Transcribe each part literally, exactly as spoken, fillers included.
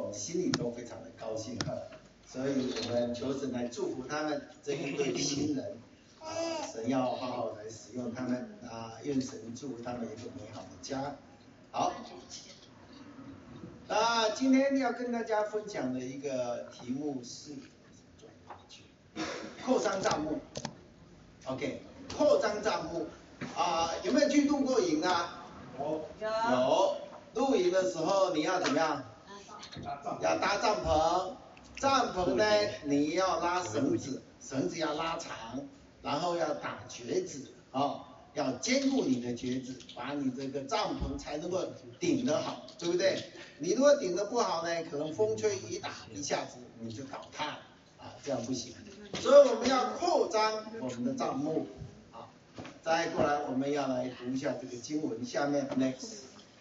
我们心里都非常的高兴哈。所以我们求神来祝福他们这一对新人，啊，神要好好来使用他们啊，愿神祝福他们一个美好的家。好，那今天要跟大家分享的一个题目是扩张账目。OK， 扩张账目啊，有没有去露过营啊？有。有。露营的时候你要怎么样？要搭帐篷。帐篷呢，你要拉绳子，绳子要拉长，然后要打橛子啊、哦，要兼顾你的橛子，把你这个帐篷才能够顶得好，对不对？你如果顶得不好呢，可能风吹雨打，一下子你就倒塌了啊，这样不行。所以我们要扩张我们的帐幕啊。再过来，我们要来读一下这个经文，下面 next，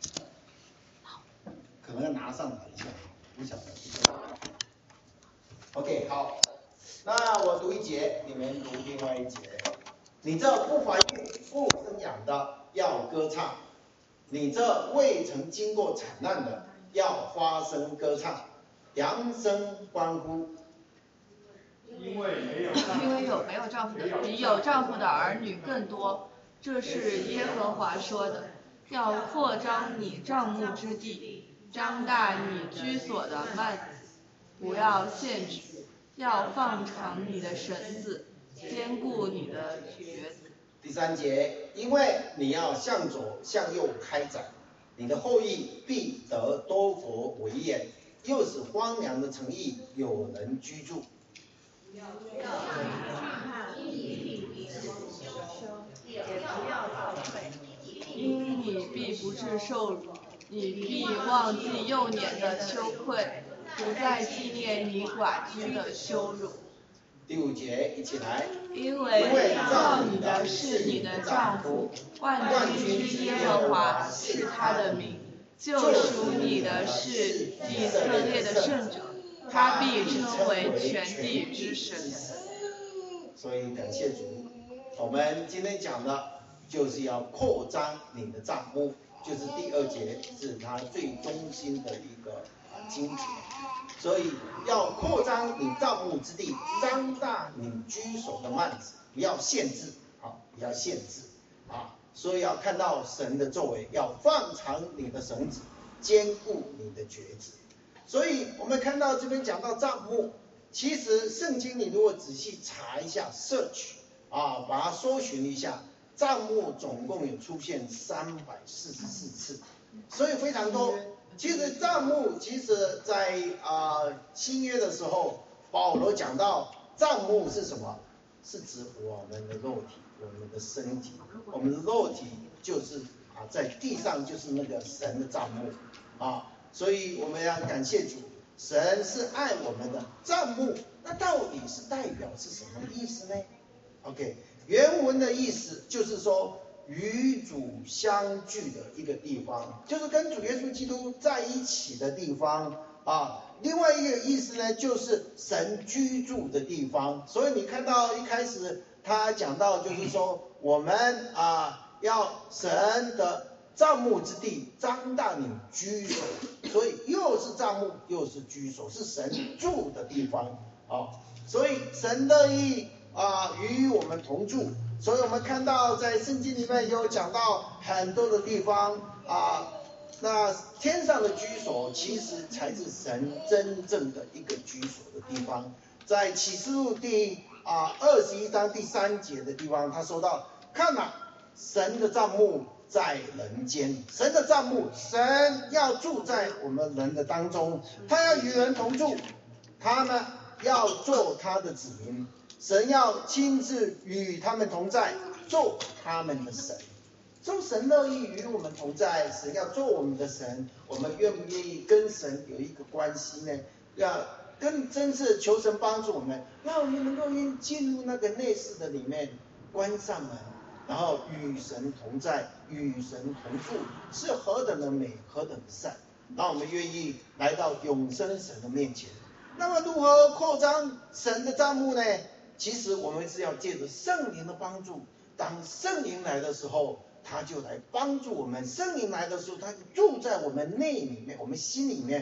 可能要拿上来一下，不晓得。OK， 好，那我读一节，你们读另外一节。你这不怀孕不生养的要歌唱，你这未曾经过惨难的要发声歌唱，扬声欢呼。 因为没有因为有没有丈夫的比有丈夫的儿女更多，这是耶和华说的。要扩张你帐幕之地，张大你居所的幔子，不要限制，要放长你的绳子，坚固你的橛子。 第三节，因为你要向左向右开展，你的后裔必得多国为业，又使荒凉的城邑有人居住。 不要惧怕因你必不羞羞，也不要造罪， 因你必不致受辱，你必忘记幼年的羞愧，不再纪念你寡居的羞辱。 第五节，一起来。 因为造你的是你的丈夫，万军之耶和华是他的名，救赎你的是以色列的圣者，他必称为全地之神。 所以感谢主，我们今天讲的就是要扩张你的帐幕，就是第二节是它最中心的一个经节。所以要扩张你帐幕之地，张大你居所的幔子，不要限制啊，不要限制啊。所以要看到神的作为，要放长你的绳子，坚固你的橛子。所以我们看到这边讲到帐幕，其实圣经你如果仔细查一下 search 啊，把它搜寻一下，帐幕总共有出现三百四十四次，所以非常多。其实帐幕，其实在啊、呃、新约的时候，保罗讲到帐幕是什么？是指我们的肉体，我们的身体，我们的肉体就是啊在地上就是那个神的帐幕啊，所以我们要感谢主，神是爱我们的帐幕，那到底是代表是什么意思呢 ？OK， 原文的意思就是说，与主相聚的一个地方，就是跟主耶稣基督在一起的地方啊。另外一个意思呢，就是神居住的地方。所以你看到一开始他讲到，就是说我们啊要神的帐幕之地，张大你居所，所以又是帐幕又是居所，是神住的地方啊。所以神乐意啊与我们同住。所以我们看到在圣经里面有讲到很多的地方啊，那天上的居所其实才是神真正的一个居所的地方。在启示录第啊二十一章第三节的地方，他说到：看哪，神的帐幕在人间，神的帐幕，神要住在我们人的当中，他要与人同住，他呢要做他的子民。神要亲自与他们同在，做他们的神。所以神乐意与我们同在，神要做我们的神，我们愿不愿意跟神有一个关系呢？要跟真是求神帮助我们，让我们能够进入那个内室的里面，关上门，然后与神同在，与神同住，是何等的美，何等的善，让我们愿意来到永生神的面前。那么如何扩张神的帐幕呢？其实我们是要借着圣灵的帮助，当圣灵来的时候，他就来帮助我们。圣灵来的时候，他就住在我们内里面，我们心里面，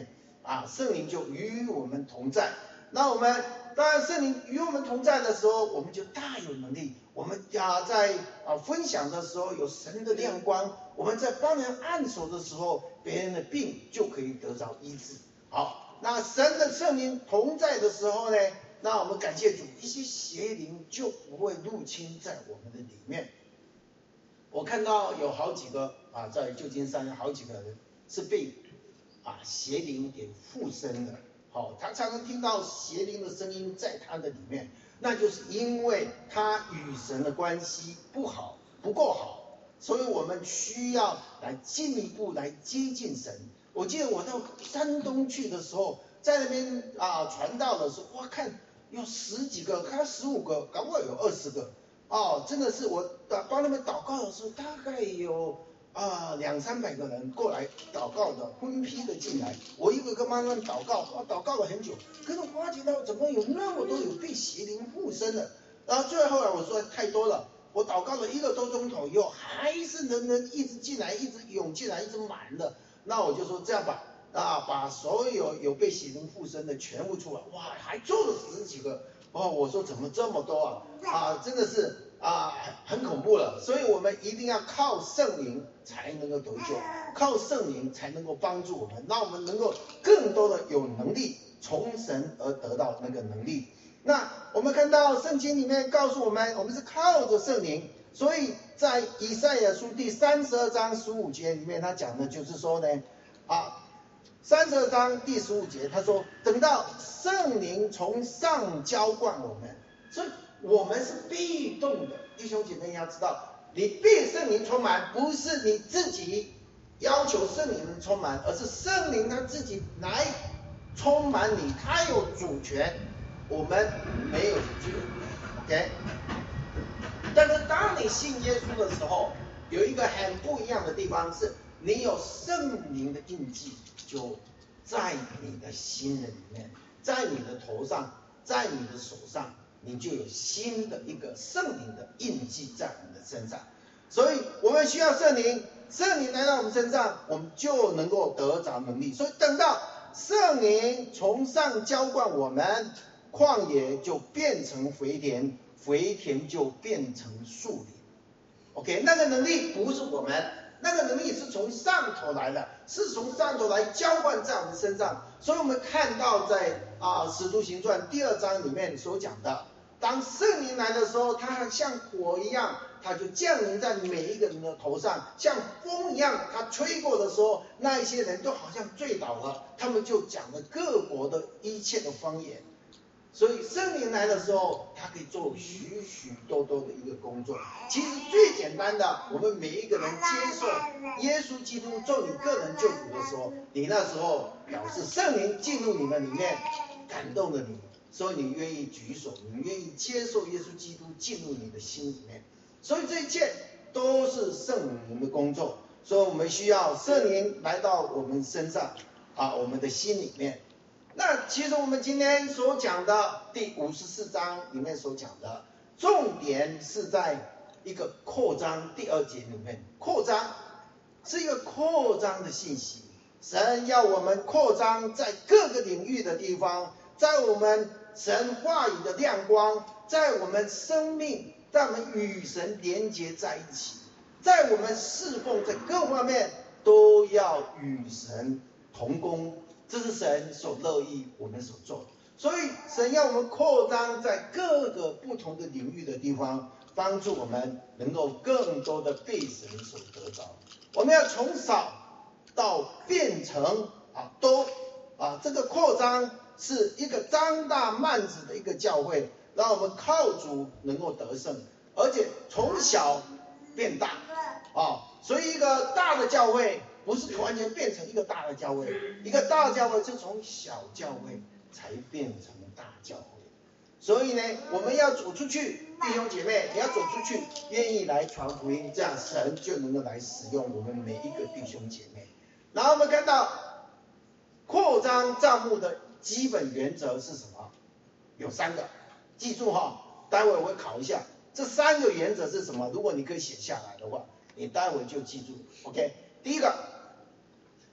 啊，圣灵就与我们同在。那我们当然圣灵与我们同在的时候，我们就大有能力。我们啊在啊分享的时候有神的亮光，我们在帮人按手的时候，别人的病就可以得着医治。好，那神的圣灵同在的时候呢，那我们感谢主，一些邪灵就不会入侵在我们的里面。我看到有好几个啊，在旧金山好几个人是被啊邪灵给附身的。好，他常常听到邪灵的声音在他的里面，那就是因为他与神的关系不好，不够好，所以我们需要来进一步来接近神。我记得我到山东去的时候，在那边啊传道的时候，哇，看有十几个，看十五个，搞不好有二十个，哦，真的是我帮他们祷告的时候，大概有啊，两三百个人过来祷告的，分批的进来，我一个个帮他们祷告，啊，祷告了很久，可是我发觉到怎么有那么多有被邪灵附身的，然后最后来我说太多了，我祷告了一个多钟头以后，还是人人一直进来，一直涌进来，一直满的，那我就说这样吧，啊，把所有有被邪灵附身的全部出来，哇，还做了十几个，哦，我说怎么这么多啊？啊，真的是。啊，很恐怖了，所以我们一定要靠圣灵才能够得救，靠圣灵才能够帮助我们，让我们能够更多的有能力从神而得到那个能力。那我们看到圣经里面告诉我们，我们是靠着圣灵，所以在以赛亚书第三十二章十五节里面，他讲的就是说呢，啊，三十二章第十五节他说，等到圣灵从上浇灌我们，所以我们是被动的，弟兄姐妹要知道，你被圣灵充满，不是你自己要求圣灵充满，而是圣灵他自己来充满你，他有主权，我们没有主权 ，OK？ 但是当你信耶稣的时候，有一个很不一样的地方是，你有圣灵的印记，就在你的心的里面，在你的头上，在你的手上。你就有新的一个圣灵的印记在我们的身上，所以我们需要圣灵，圣灵来到我们身上，我们就能够得着能力。所以等到圣灵从上浇灌我们，旷野就变成肥田，肥田就变成树林。OK， 那个能力不是我们，那个能力是从上头来的，是从上头来浇灌在我们身上。所以我们看到在啊《使徒行传》第二章里面所讲的。当圣灵来的时候，它像火一样，它就降临在每一个人的头上，像风一样，它吹过的时候，那一些人都好像醉倒了，他们就讲了各国的一切的方言。所以圣灵来的时候，它可以做许许多多的一个工作。其实最简单的，我们每一个人接受耶稣基督做你个人救主的时候，你那时候表示圣灵进入你们里面，感动了你。所以你愿意举手，你愿意接受耶稣基督进入你的心里面，所以这一切都是圣灵的工作。所以我们需要圣灵来到我们身上啊，我们的心里面。那其实我们今天所讲的第五十四章里面所讲的重点是在一个扩张第二节里面，扩张是一个扩张的信息，神要我们扩张在各个领域的地方，在我们神话语的亮光，在我们生命，在我们与神连结在一起，在我们侍奉在各方面都要与神同工，这是神所乐意我们所做的。所以神要我们扩张在各个不同的领域的地方，帮助我们能够更多的被神所得着。我们要从少到变成啊多啊，这个扩张是一个张大幔子的一个教会，让我们靠主能够得胜，而且从小变大啊。所以一个大的教会不是突然间变成一个大的教会，一个大的教会是从小教会才变成大教会。所以呢，我们要走出去，弟兄姐妹，你要走出去，愿意来传福音，这样神就能够来使用我们每一个弟兄姐妹。然后我们看到扩张帐幕的基本原则是什么？有三个，记住哈，待会我会考一下，这三个原则是什么？如果你可以写下来的话，你待会就记住 ，OK？ 第一个，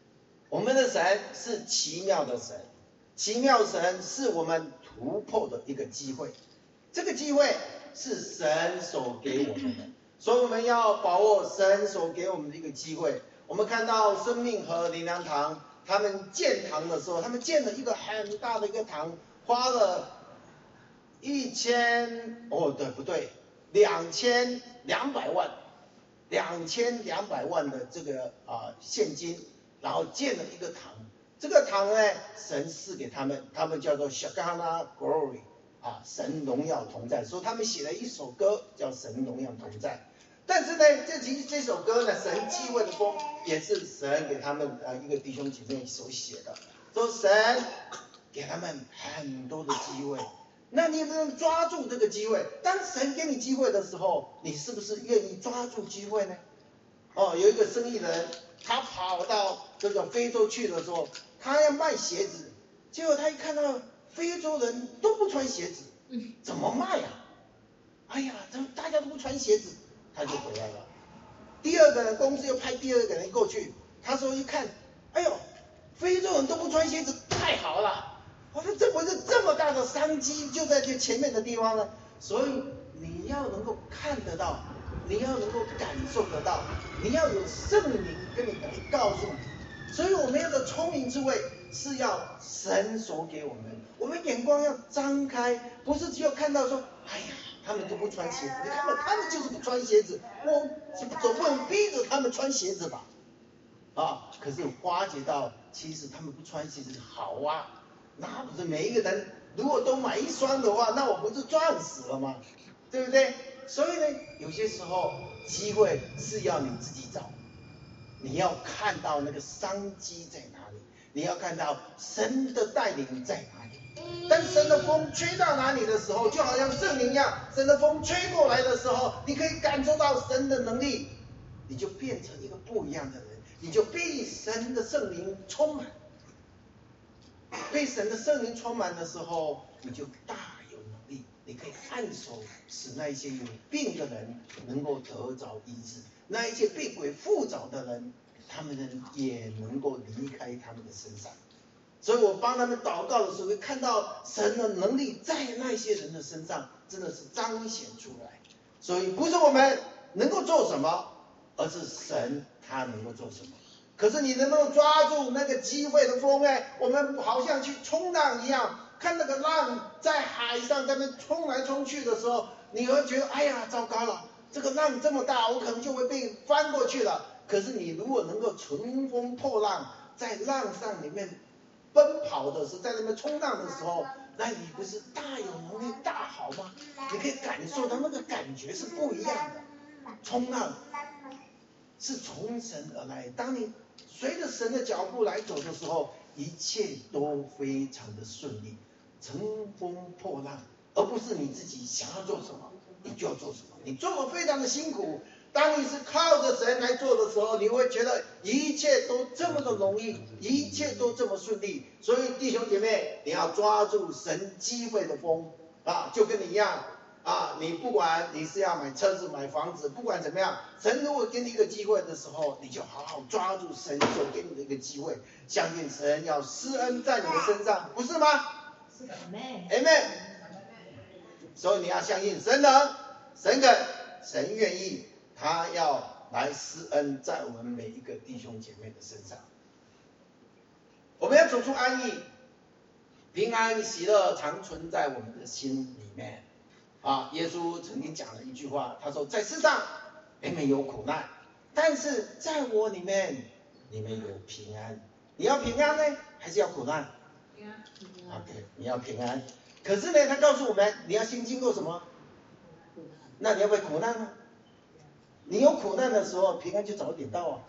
我们的神是奇妙的神，奇妙神是我们突破的一个机会，这个机会是神所给我们的，所以我们要把握神所给我们的一个机会。我们看到生命和灵粮堂他们建堂的时候，他们建了一个很大的一个堂，花了一千哦对不对两千两百万两千两百万的这个啊、呃、现金，然后建了一个堂。这个堂呢，神赐给他们，他们叫做 Shekinah Glory 啊，神荣耀同在。所以他们写了一首歌叫神荣耀同在。但是呢，这其实这首歌呢，神机会的风也是神给他们呃一个弟兄姐妹所写的，说神给他们很多的机会，那你不能抓住这个机会。当神给你机会的时候，你是不是愿意抓住机会呢？哦，有一个生意人，他跑到这个非洲去的时候，他要卖鞋子，结果他一看到非洲人都不穿鞋子，怎么卖呀、啊？哎呀，怎么大家都不穿鞋子？他就回来了。第二个人，公司又派第二个人过去，他说一看，哎呦，非洲人都不穿鞋子，太好了！我说这不是这么大的商机就在这前面的地方呢？所以你要能够看得到，你要能够感受得到，你要有圣灵跟你告诉你。所以我们要的聪明智慧是要神所给我们，我们眼光要张开，不是只有看到说，哎呀。他们都不穿鞋子，你看到他们就是不穿鞋子，我总不能逼着他们穿鞋子吧？啊，可是发觉到，其实他们不穿鞋子好啊，那不是每一个人如果都买一双的话，那我不是赚死了吗？对不对？所以呢，有些时候机会是要你自己找，你要看到那个商机在哪里，你要看到神的带领在哪里。当神的风吹到哪里的时候，就好像圣灵一样，神的风吹过来的时候，你可以感受到神的能力，你就变成一个不一样的人，你就被神的圣灵充满。被神的圣灵充满的时候，你就大有能力，你可以按手使那一些有病的人能够得着医治，那一些被鬼附着的人，他们人也能够离开他们的身上。所以我帮他们祷告的时候，会看到神的能力在那些人的身上真的是彰显出来。所以不是我们能够做什么，而是神他能够做什么。可是你能不能抓住那个机会的风呢？我们好像去冲浪一样，看那个浪在海上在那冲来冲去的时候，你会觉得哎呀糟糕了，这个浪这么大，我可能就会被翻过去了。可是你如果能够乘风破浪，在浪上里面奔跑的时候，在那边冲浪的时候，那你不是大有能力大好吗？你可以感受到那个感觉是不一样的。冲浪是从神而来，当你随着神的脚步来走的时候，一切都非常的顺利，乘风破浪，而不是你自己想要做什么你就要做什么，你做得非常的辛苦。当你是靠着神来做的时候，你会觉得一切都这么的容易，一切都这么顺利。所以弟兄姐妹，你要抓住神机会的风啊，就跟你一样啊，你不管你是要买车子买房子，不管怎么样，神如果给你一个机会的时候，你就好好抓住神所给你的一个机会，相信神要施恩在你的身上，不是吗？ 是的 Amen。所以你要相信神能，神肯，神愿意，他要来施恩在我们每一个弟兄姐妹的身上。我们要走出安逸，平安喜乐常存在我们的心里面。啊，耶稣曾经讲了一句话，他说在世上你们有苦难，但是在我里面你们有平安。你要平安呢，还是要苦难？ 平安。 OK， 你要平安。可是呢，他告诉我们，你要先经过什么？那你要不要苦难呢？你有苦难的时候，平安就早点到啊。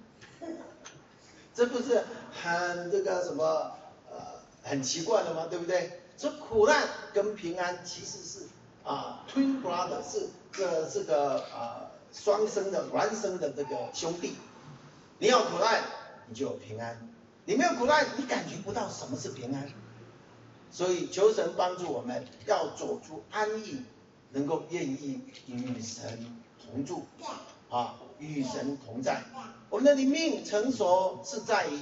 这不是很这个什么呃很奇怪的吗？对不对？所以苦难跟平安其实是啊 twin brother， 是这是个啊双生的孪生的这个兄弟。你有苦难，你就有平安；你没有苦难，你感觉不到什么是平安。所以求神帮助我们，要走出安逸，能够愿意与神同住，啊，与神同在。我们的灵命成熟是在于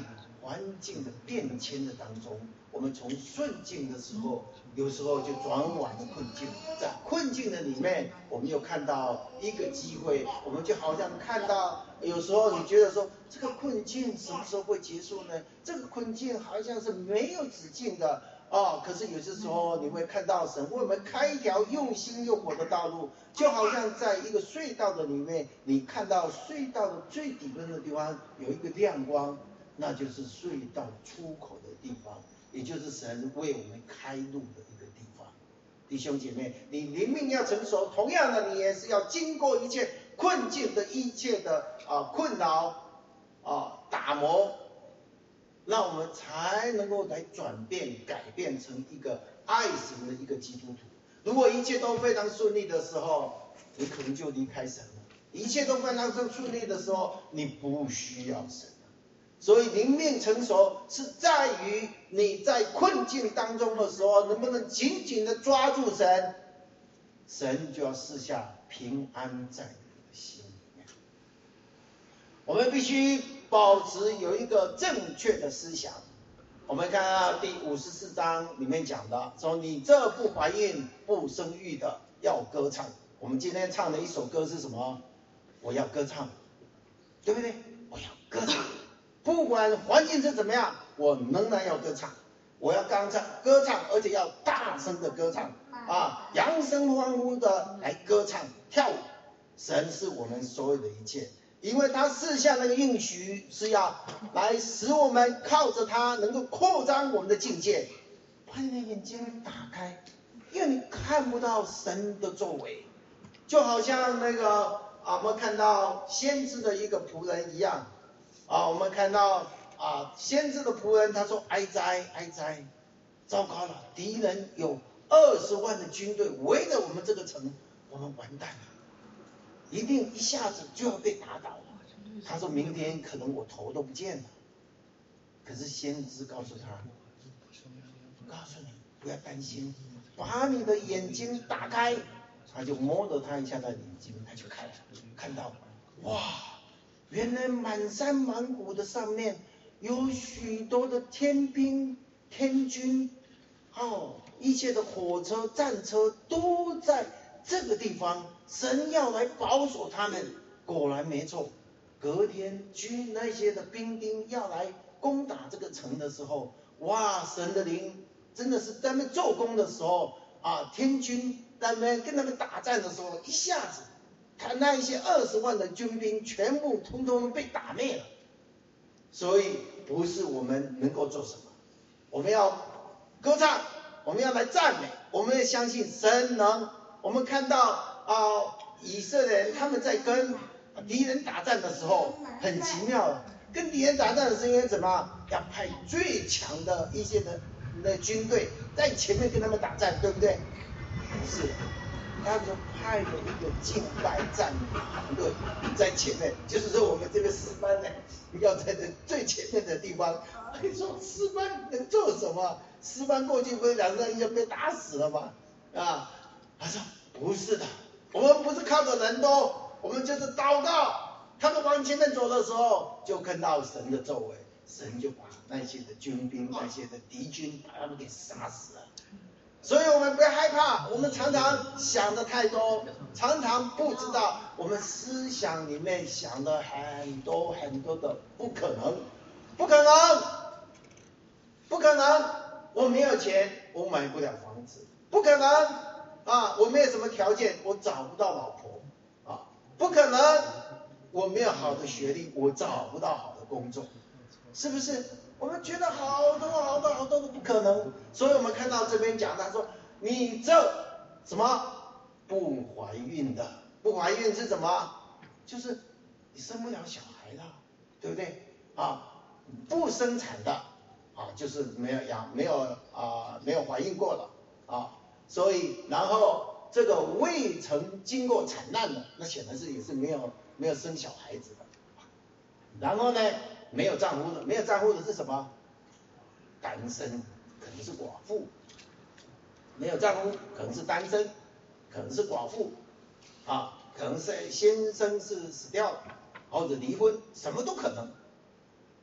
环境的变迁的当中，我们从顺境的时候，有时候就转往了困境，在困境的里面，我们又看到一个机会，我们就好像看到，有时候你觉得说这个困境什么时候会结束呢？这个困境好像是没有止境的。哦，可是有些时候你会看到神为我们开一条又新又活的道路，就好像在一个隧道的里面，你看到隧道的最底端的地方有一个亮光，那就是隧道出口的地方，也就是神为我们开路的一个地方。弟兄姐妹，你灵命要成熟，同样的你也是要经过一切困境的一切的啊困扰啊打磨。让我们才能够来转变、改变成一个爱神的一个基督徒。如果一切都非常顺利的时候，你可能就离开神了；一切都非常顺利的时候，你不需要神了。所以灵命成熟是在于你在困境当中的时候，能不能紧紧的抓住神，神就要赐下平安在你的心里面。我们必须保持有一个正确的思想。我们看到第五十四章里面讲的，说你这不怀孕不生育的要歌唱。我们今天唱的一首歌是什么？我要歌唱，对不对？我要歌唱，不管环境是怎么样，我仍然要歌唱。我要刚唱歌唱，而且要大声的歌唱啊，扬声欢呼的来歌唱跳舞。神是我们所有的一切。因为他赐下那个应许是要来使我们靠着他能够扩张我们的境界，把你的眼睛打开，因为你看不到神的作为，就好像那个啊，我们看到先知的一个仆人一样啊，我们看到啊，先知的仆人他说哀哉哀哉，糟糕了，敌人有二十万的军队围着我们这个城，我们完蛋了。一定一下子就要被打倒了。他说明天可能我头都不见了。可是先知告诉他，告诉你不要担心，把你的眼睛打开。他就摸了他一下的眼睛，他就看看到，哇，原来满山满谷的上面有许多的天兵天军，哦，一切的火车战车都在这个地方，神要来保守他们。果然没错，隔天军那些的兵丁要来攻打这个城的时候，哇，神的灵真的是在那做工的时候啊，天军在那跟他们打战的时候，一下子他那一些二十万的军兵全部通通被打灭了。所以不是我们能够做什么，我们要歌唱，我们要来赞美，我们要相信神能。我们看到啊，以色列人他们在跟敌人打战的时候，很奇妙，跟敌人打战的时候因为怎么要派最强的一些的的军队在前面跟他们打战，对不对？不是，他们派了一个敬拜战团队在前面，就是说我们这个诗班呢，要在这最前面的地方。你说诗班能做什么？诗班过去不是两三就被打死了吗？啊，他说不是的，我们不是靠着人多，我们就是祷告。他们往前面走的时候，就看到神的作为，神就把那些的军兵、那些的敌军把他们给杀死了。所以我们不要害怕，我们常常想的太多，常常不知道我们思想里面想的很多很多的不可能，不可能，不可能，我没有钱，我买不了房子，不可能啊，我没有什么条件，我找不到老婆啊，不可能，我没有好的学历，我找不到好的工作，是不是？我们觉得好多好多好多的不可能，所以我们看到这边讲，他说你这什么不怀孕的，不怀孕是什么？就是你生不了小孩的，对不对啊？不生产的啊，就是没有养没有啊没有怀孕过的啊，所以然后这个未曾经过产难的，那显然是也是没有没有生小孩子的。然后呢，没有丈夫的，没有丈夫的是什么？单身，可能是寡妇。没有丈夫，可能是单身，可能是寡妇，啊，可能是先生是死掉了，或者离婚，什么都可能。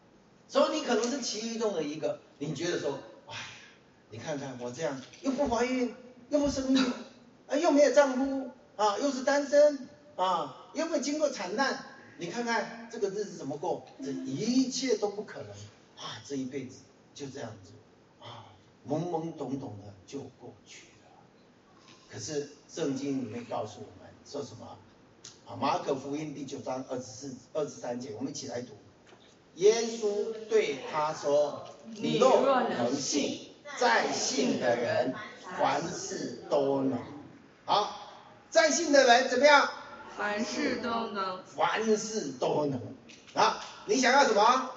所以你可能是其中的一个，你觉得说，哎，你看看我这样，又不怀孕，又不生育，啊，又没有丈夫啊，又是单身啊，又没有经过惨难，你看看这个日子怎么过？这一切都不可能啊！这一辈子就这样子啊，懵懵懂懂的就过去了。可是圣经里面告诉我们说什么？啊，马可福音第九章二十四、二十三节，我们一起来读。耶稣对他说：“你若能信，在信的人凡事都能。”好，在信的人怎么样？ 凡事都能。 凡事都能。啊，你想要什么？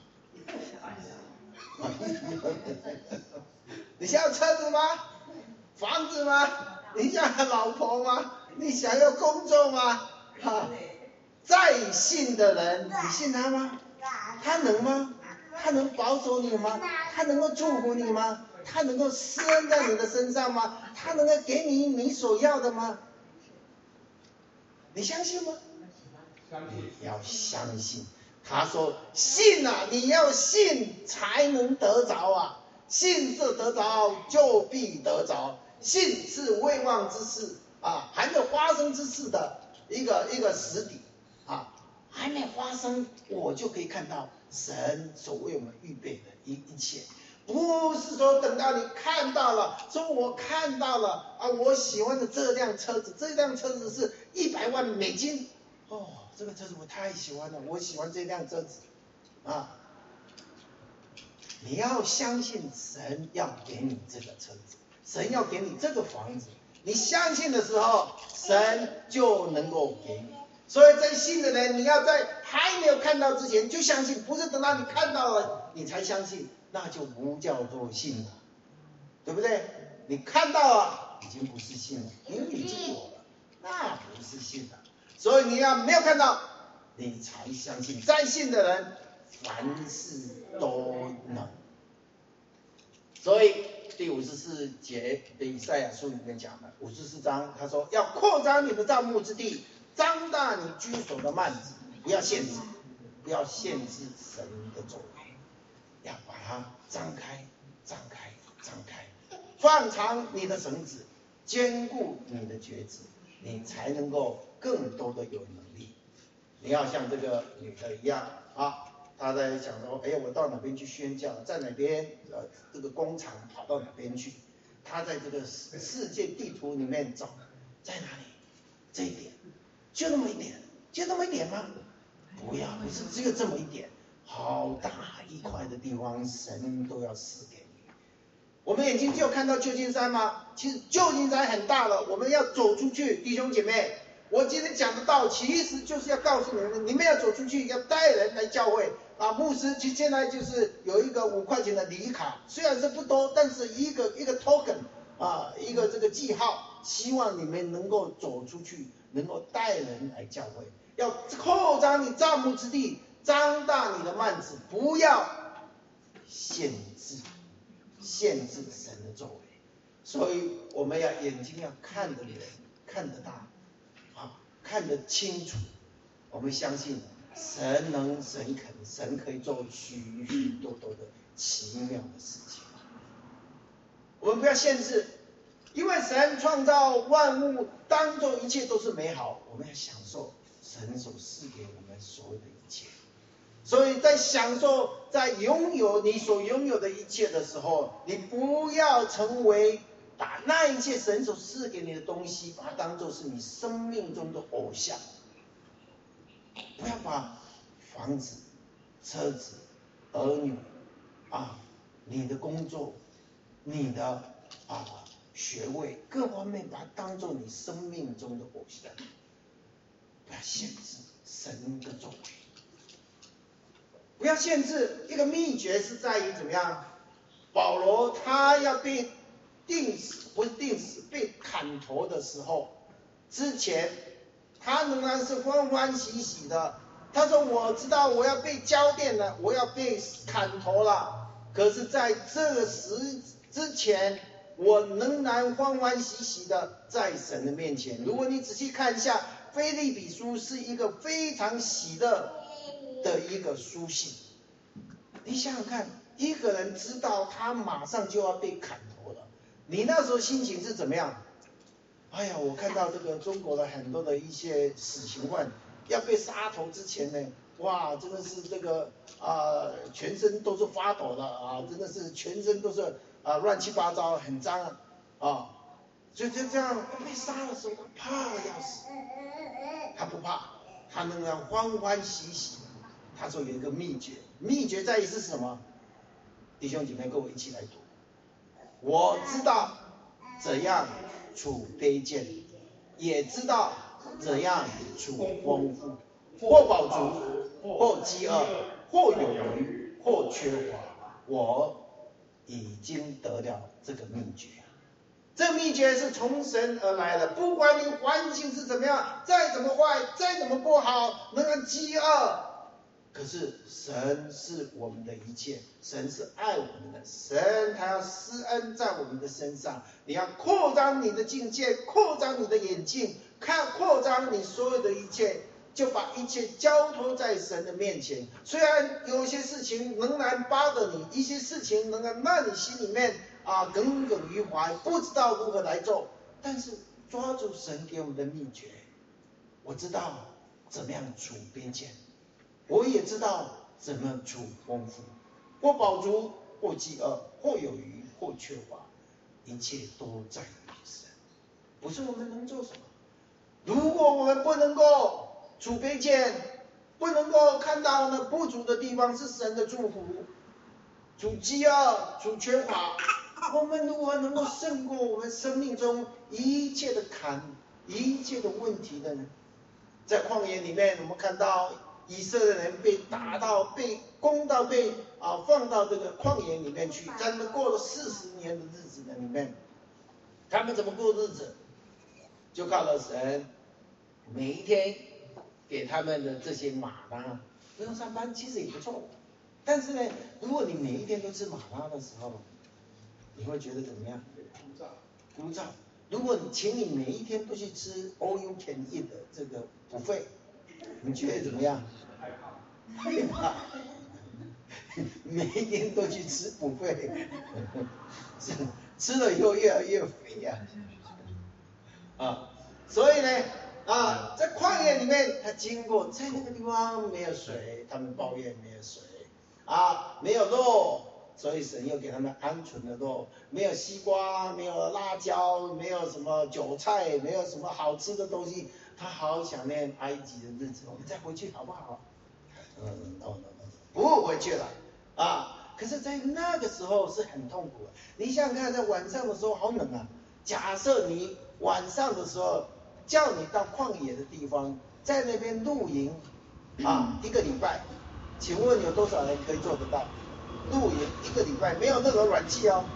你想要车子吗？房子吗？你想要老婆吗？你想要工作吗？啊，在信的人，你信他吗？他能吗？他能保守你吗？他能够祝福你吗？他能够施恩在你的身上吗？他能够给你你所要的吗？你相信吗？你要相信。他说：“信啊，你要信才能得着啊！信是得着，就必得着。信是未望之事啊，还没有发生之事的一个一个实底啊，还没发生，我就可以看到神所为我们预备的一一切。不是说等到你看到了，说我看到了啊，我喜欢的这辆车子，这辆车子是一百万美金，哦。”这个车子我太喜欢了，我喜欢这辆车子，啊！你要相信神要给你这个车子，神要给你这个房子，你相信的时候，神就能够给你。所以在信的人，你要在还没有看到之前就相信，不是等到你看到了你才相信，那就不叫做信了，对不对？你看到了，已经不是信了，因为已经有了，那不是信了。所以你要没有看到，你才相信。在信的人，凡事都能。所以第五十四节的以赛亚书里面讲的，五十四章他说要扩张你的帐幕之地，张大你居所的幔子，不要限制，不要限制神的作为，要把它张开，张开，张开，放长你的绳子，坚固你的橛子，你才能够更多的有能力。你要像这个女的一样啊，她在想说，哎，我到哪边去宣教，在哪边呃这个工厂跑到哪边去？她在这个世界地图里面找，在哪里？这一点，就那么一点，就那么一点吗？不要，不是只有这么一点，好大一块的地方，神都要赐给你。我们眼睛只有看到旧金山吗？其实旧金山很大了，我们要走出去，弟兄姐妹。我今天讲的道，其实就是要告诉你们，你们要走出去，要带人来教会啊。牧师其实现在就是有一个五块钱的礼卡，虽然是不多，但是一个一个 token 啊，一个这个记号，希望你们能够走出去，能够带人来教会，要扩张你帐幕之地，张大你的幔子，不要限制，限制神的作为。所以我们要眼睛要看得远，看得大。看得清楚，我们相信神能神肯，神可以做许许多多的奇妙的事情。我们不要限制，因为神创造万物当中一切都是美好，我们要享受神所赐给我们所有的一切。所以在享受、在拥有你所拥有的一切的时候，你不要成为把那一切神所赐给你的东西，把它当作是你生命中的偶像。不要把房子、车子、儿女啊、你的工作、你的啊学位各方面，把它当作你生命中的偶像。不要限制神的作为，不要限制。一个秘诀是在于怎么样？保罗他要被定死，不是定死，被砍头的时候，之前他仍然是欢欢喜喜的。他说：“我知道我要被交奠了，我要被砍头了。可是在这个时之前，我仍然欢欢喜喜的在神的面前。”如果你仔细看一下，腓立比书是一个非常喜乐的一个书信。 你想想看，一个人知道他马上就要被砍头了，你那时候心情是怎么样？哎呀，我看到这个中国的很多的一些死刑犯要被杀头之前呢，哇，真的是这个啊、呃，全身都是发抖的啊，真的是全身都是啊、呃、乱七八糟，很脏啊，啊，所以就这样被杀的时候，他怕的要死，他不怕，他能够欢欢喜喜。他说有一个秘诀，秘诀在于是什么？弟兄姐妹，跟我一起来读。我知道怎样处卑贱，也知道怎样处丰富，或饱足，或饥饿，或有余，或缺乏。我已经得了这个秘诀。这秘诀是从神而来的，不管你环境是怎么样，再怎么坏，再怎么不好，能够饥饿。可是神是我们的一切，神是爱我们的，神他要施恩在我们的身上。你要扩张你的境界，扩张你的眼睛，看扩张你所有的一切，就把一切交托在神的面前。虽然有些事情仍然扒着你，一些事情仍然让你心里面啊耿耿于怀，不知道如何来做，但是抓住神给我们的秘诀，我知道怎么样处卑贱。我也知道怎么处丰富，或饱足，或饥饿，或有余，或缺乏，一切都在于神，不是我们能做什么。如果我们不能够处卑贱，不能够看到那不足的地方是神的祝福，处饥饿，处缺乏，我们如何能够胜过我们生命中一切的坎，一切的问题的呢？在旷野里面，我们看到以色列人被打到，被攻到，被啊放到这个旷野里面去，在那过了四十年的日子的里面，他们怎么过日子？就靠了神，每一天给他们的这些马拉，不用上班，其实也不错。但是呢，如果你每一天都吃马拉的时候，你会觉得怎么样？枯燥。枯燥。如果你请你每一天都去吃 all you can eat 的这个buffet，你觉得怎么样？害怕，每一天都去吃buffet，吃吃了以后越来越肥呀、啊，啊，所以呢，啊，在旷野里面，他经过在那个地方没有水，他们抱怨没有水，啊，没有肉。所以神又给他们鹌鹑的肉，没有西瓜，没有辣椒，没有什么韭菜，没有什么好吃的东西，他好想念埃及的日子，我们再回去好不好？嗯，哦，不回去了啊！可是，在那个时候是很痛苦的。你想想看，在晚上的时候好冷啊。假设你晚上的时候叫你到旷野的地方，在那边露营啊，一个礼拜，请问有多少人可以做得到？露营一个礼拜没有任何暖气哦，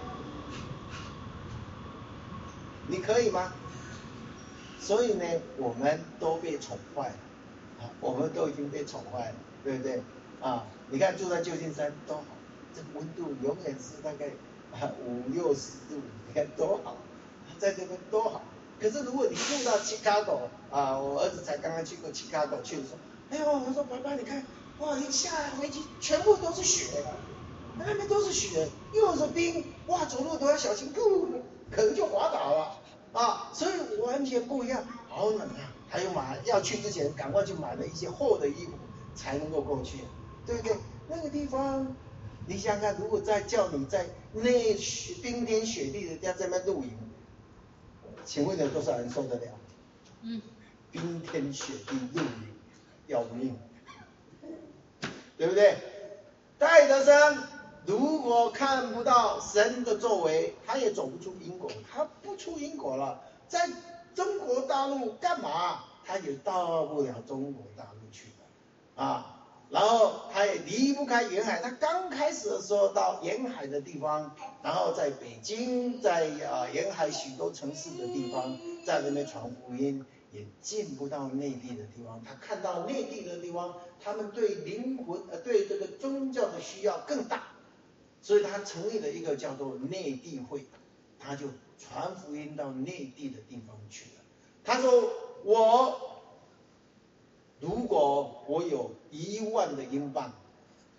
你可以吗？所以呢，我们都被宠坏了，啊，我们都已经被宠坏了，对不对？啊，你看住在旧金山多好，这个温度永远是大概啊五六十度，你看多好，在这边多好。可是如果你住到 Chicago 啊，我儿子才刚刚去过 Chicago 去的时候，哎呦，我说爸爸你看，哇，一下来飞机全部都是雪。那边都是雪，又是冰，哇，走路都要小心，噗，可能就滑倒了啊！所以完全不一样，好冷啊！还有买要去之前，赶快去买了一些厚的衣服，才能够过去，对不对？那个地方，你想想看，如果再叫你在那雪冰天雪地的地方在那露营，请问有多少人受得了？嗯，冰天雪地露营，要命，对不对？戴德生如果看不到神的作为，他也走不出因果，他不出因果了，在中国大陆干嘛？他也到不了中国大陆去了啊，然后他也离不开沿海。他刚开始的时候到沿海的地方，然后在北京，在啊沿海许多城市的地方，在那边传福音。也进不到内地的地方，他看到内地的地方，他们对灵魂呃对这个宗教的需要更大，所以他成立了一个叫做内地会，他就传福音到内地的地方去了。他说我如果我有一万的英镑，我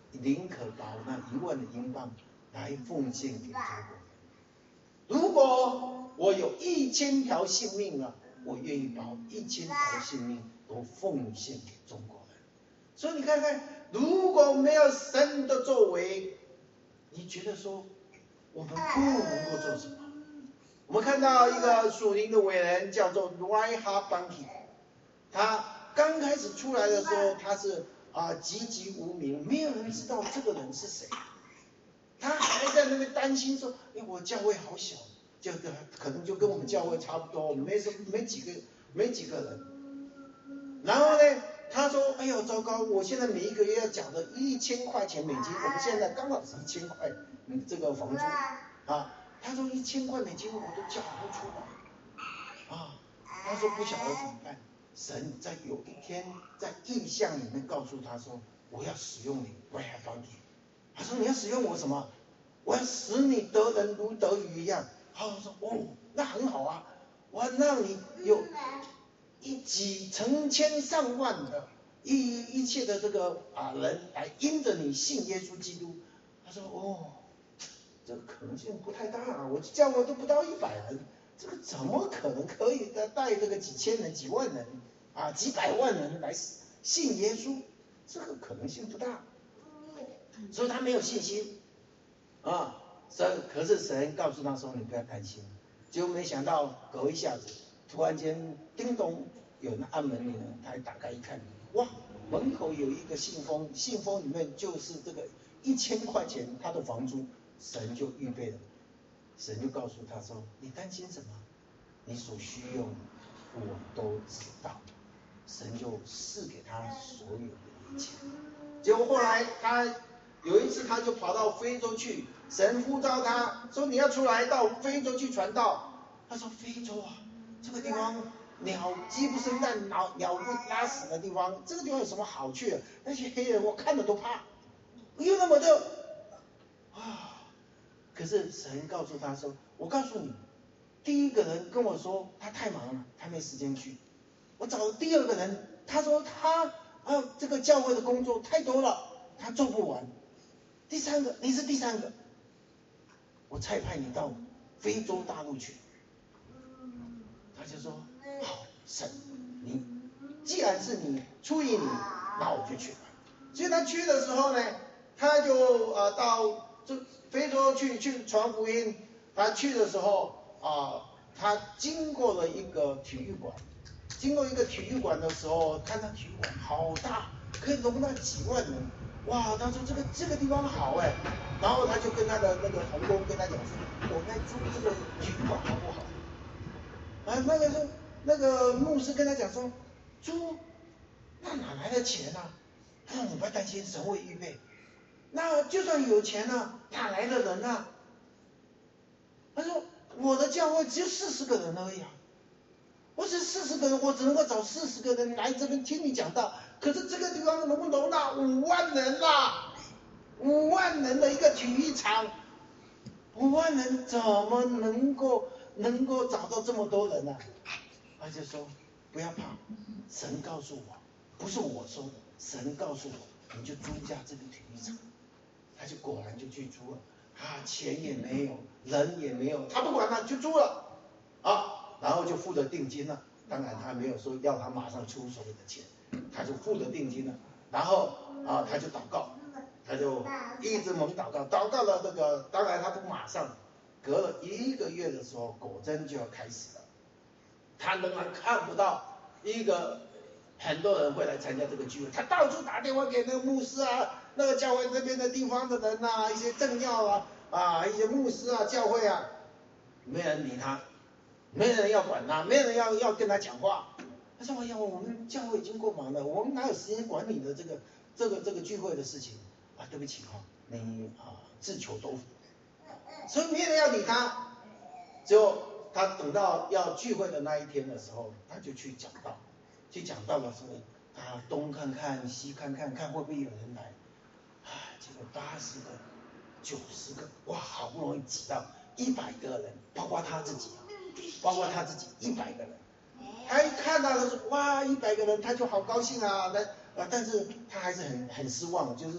宁可把那一万的英镑来奉献给中国人。如果我有一千条性命啊，我愿意把一千条性命都奉献给中国人。所以你看看，如果没有神的作为，你觉得说我们不能够做什么？我们看到一个属灵的伟人叫做 Reinhard Bonnke， 他刚开始出来的时候，他是啊籍籍无名，没有人知道这个人是谁。他还在那边担心说：“哎，我教会好小，就可能就跟我们教会差不多，没什没几个没几个人。”然后呢，他说：“哎呦，糟糕！我现在每一个月要缴的一千块钱美金，我们现在刚好是一千块，嗯，这个房租啊。”他说：“一千块美金我都缴不出来啊！”他说：“不晓得怎么办。”神在有一天在异象里面告诉他说：“我要使用你，我要帮你。”他说：“你要使用我什么？我要使你得人如得鱼一样。”他说：“哦，那很好啊，我要让你有一几成千上万的一一切的这个啊人来因着你信耶稣基督。”他说：“哦，这个可能性不太大啊，我教会都不到一百人，这个怎么可能可以带这个几千人、几万人啊、几百万人来信耶稣？这个可能性不大。”所以他没有信心啊。神可是神告诉他说：“你不要担心。”结果没想到隔一下子，突然间叮咚，有人按门铃了。他一打开一看，哇，门口有一个信封，信封里面就是这个一千块钱他的房租。神就预备了，神就告诉他说：“你担心什么？你所需用的我都知道。”神就赐给他所有的一切。结果后来他有一次他就跑到非洲去，神呼召他说：“你要出来到非洲去传道。”他说：“非洲啊，这个地方鸟鸡不生蛋，鸟鸟不拉屎的地方，这个地方有什么好去的？那些黑人我看了都怕，又那么热啊！”可是神告诉他说：“我告诉你，第一个人跟我说他太忙了，他没时间去。我找第二个人，他说他啊这个教会的工作太多了，他做不完。第三个，你是第三个，我差派你到非洲大陆去。”他就说：“好，神，你既然是你出于你，那我就去吧。”所以他去的时候呢，他就呃到这非洲去去传福音。他去的时候啊，他经过了一个体育馆，经过一个体育馆的时候，看到体育馆好大，可以容纳几万人。哇，他说这个这个地方好哎，然后他就跟他的那个同工跟他讲说：“我该租这个体育馆好不好？”啊，那个时候那个牧师跟他讲说：“租，那哪来的钱啊？他说你不要担心，神会预备。那就算有钱啊，哪来的人啊？”他说：“我的教会只有四十个人而已啊，我只四十个人，我只能够找四十个人来这边听你讲道。可是这个地方能不容纳五万人啊？五万人的一个体育场，五万人怎么能够能够找到这么多人呢、啊？”他就说：“不要怕，神告诉我，不是我说的，神告诉我，你就租下这个体育场。”他就果然就去租了。啊，钱也没有，人也没有，他不管他就租了啊，然后就付了定金了。当然他没有说要他马上出所有的钱，他就付了定金了。然后啊，他就祷告，他就一直猛祷告，祷告了这个，当然他不马上，隔了一个月的时候，果真就要开始了。他仍然看不到一个很多人会来参加这个聚会，他到处打电话给那个牧师啊，那个教会这边的地方的人啊，一些政要啊啊，一些牧师啊，教会啊，没人理他，没人要管他，没人要要跟他讲话。他说：“哎呀，我们教会已经够忙了，我们哪有时间管你的这个这个这个聚会的事情啊？对不起哈、哦，你啊自求多福。”所以没人要理他。结果他等到要聚会的那一天的时候，他就去讲道。去讲道的时候，他东看看西看看，看会不会有人来。啊，结果八十个、九十个，哇，好不容易挤到一百个人，包括他自己，包括他自己一百个人。他一看到的时候，哇，一百个人，他就好高兴啊，但啊，但是他还是很很失望，就是说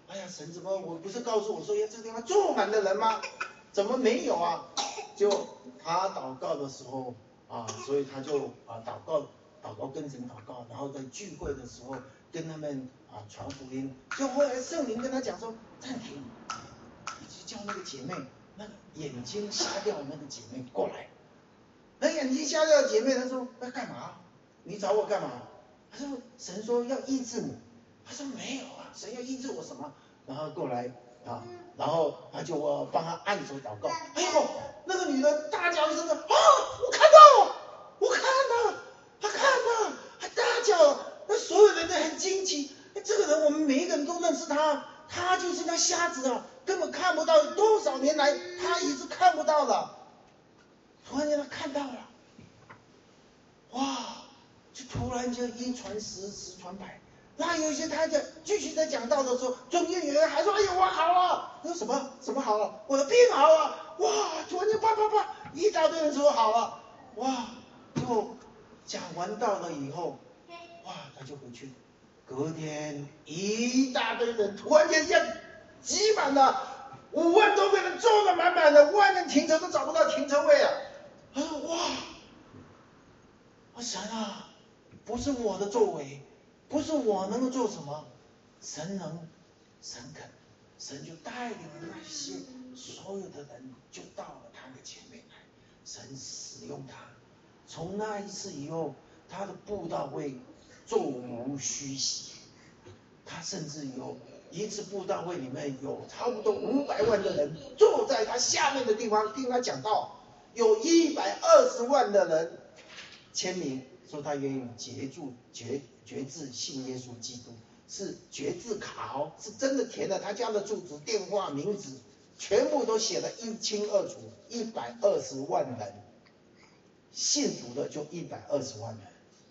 哎呀，神怎么我不是告诉我说呀，这地方坐满了人吗？怎么没有啊？就他祷告的时候啊，所以他就啊祷告，祷告跟神祷告，然后在聚会的时候跟他们啊传福音。就后来圣灵跟他讲说，暂停，就叫那个姐妹，那个眼睛瞎掉的那个姐妹过来。那眼睛瞎掉的姐妹，她说要干嘛？你找我干嘛？他说神说要医治你。他说没有啊，神要医治我什么？然后过来啊，然后他就我帮他按手祷告。哎呦，那个女的大叫一声说啊，我看到了，我看到了，他看到了，还大叫，那所有人都很惊奇。这个人我们每一个人都认识他，他就是那瞎子啊，根本看不到，多少年来他一直看不到了。突然间他看到了，哇！就突然间一传十，十传百。那有一些他在继续在讲道的时候，中间有人还说：“哎呀，我好了。”他说什么什么好了？我的病好了！哇！突然间啪啪啪，一大堆人说好了，哇！就讲完道了以后，哇，他就回去了。隔天一大堆人突然间要挤满了，五万多个人坐得满满的，万人停车都找不到停车位啊！他说：“哇！啊神啊，不是我的作为。”不是我能够做什么，神能，神肯，神就带领那些所有的人就到了他的前面来，神使用他。从那一次以后，他的布道会座无虚席，他甚至有一次布道会里面有差不多五百万的人坐在他下面的地方听他讲道，有一百二十万的人签名说他愿意结住决。决志信耶稣基督，是决志卡哦，是真的填了他家的住址、电话、名字，全部都写得一清二楚。一百二十万人信主的就一百二十万人，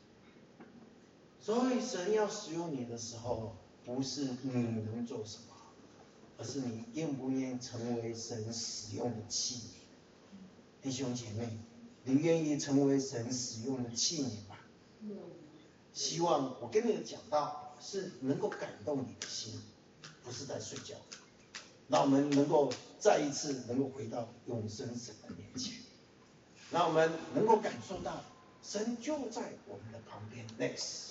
所以神要使用你的时候，不是你能做什么，而是你愿不愿意成为神使用的器皿。弟兄姐妹，你愿意成为神使用的器皿吗？希望我跟你的讲道是能够感动你的心，不是在睡觉。让我们能够再一次能够回到永生神的面前，让我们能够感受到神就在我们的旁边。Next，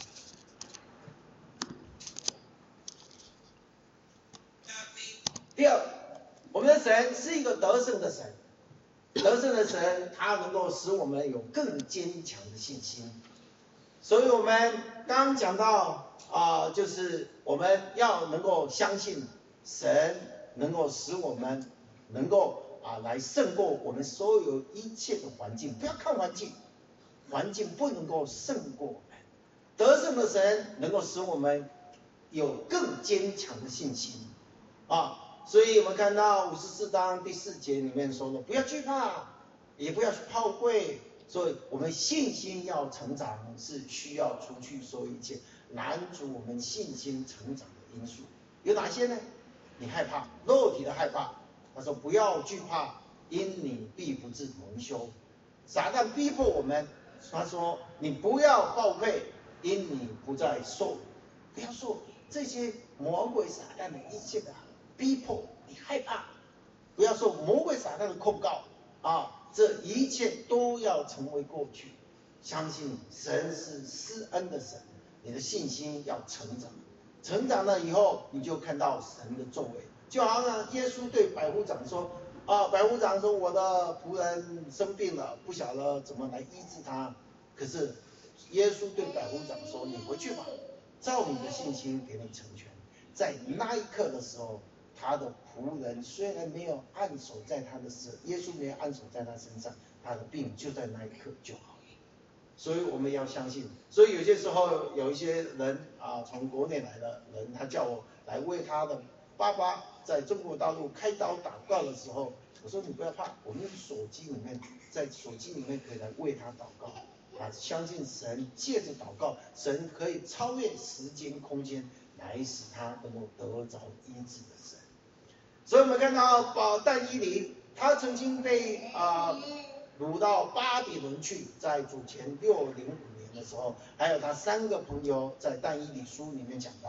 第二，我们的神是一个得胜的神，得胜的神，他能够使我们有更坚强的信心。所以我们刚刚讲到啊、呃，就是我们要能够相信神能够使我们能够啊、呃、来胜过我们所有一切的环境。不要看环境，环境不能够胜过我们。得胜的神能够使我们有更坚强的信心啊。所以我们看到五十四章第四节里面说的，不要惧怕，也不要去抱愧。所以我们信心要成长，是需要除去所有一切拦阻我们信心成长的因素。有哪些呢？你害怕，肉体的害怕。他说不要惧怕，因你必不至蒙羞。撒旦逼迫我们，他说你不要抱愧，因你不再受，不要受这些魔鬼撒旦的一切的逼迫，你害怕，不要受魔鬼撒旦的控告啊。这一切都要成为过去，相信神是施恩的神，你的信心要成长，成长了以后，你就看到神的作为。就好像耶稣对百夫长说啊，百夫长说我的仆人生病了，不晓得怎么来医治他。可是耶稣对百夫长说，你回去吧，照你的信心给你成全。在那一刻的时候，他的仆人虽然没有按手在他的身，耶稣没有按手在他身上，他的病就在那一刻就好了。所以我们要相信。所以有些时候有一些人啊，从国内来的人，他叫我来为他的爸爸在中国大陆开刀祷告的时候，我说你不要怕，我们手机里面，在手机里面可以来为他祷告啊，相信神借着祷告，神可以超越时间空间，来使他能够得着医治的神。所以我们看到保但以理，他曾经被啊、呃、掳到巴比伦去，在主前六零五年的时候，还有他三个朋友在但以理书里面讲到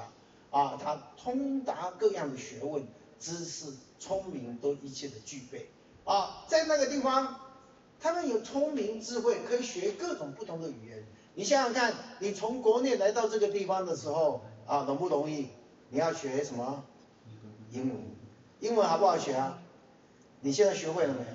啊，他通达各样的学问、知识、聪明都一切的具备啊，在那个地方，他们有聪明智慧，可以学各种不同的语言。你想想看，你从国内来到这个地方的时候啊，容不容易？你要学什么？英文，英文好不好学啊？你现在学会了没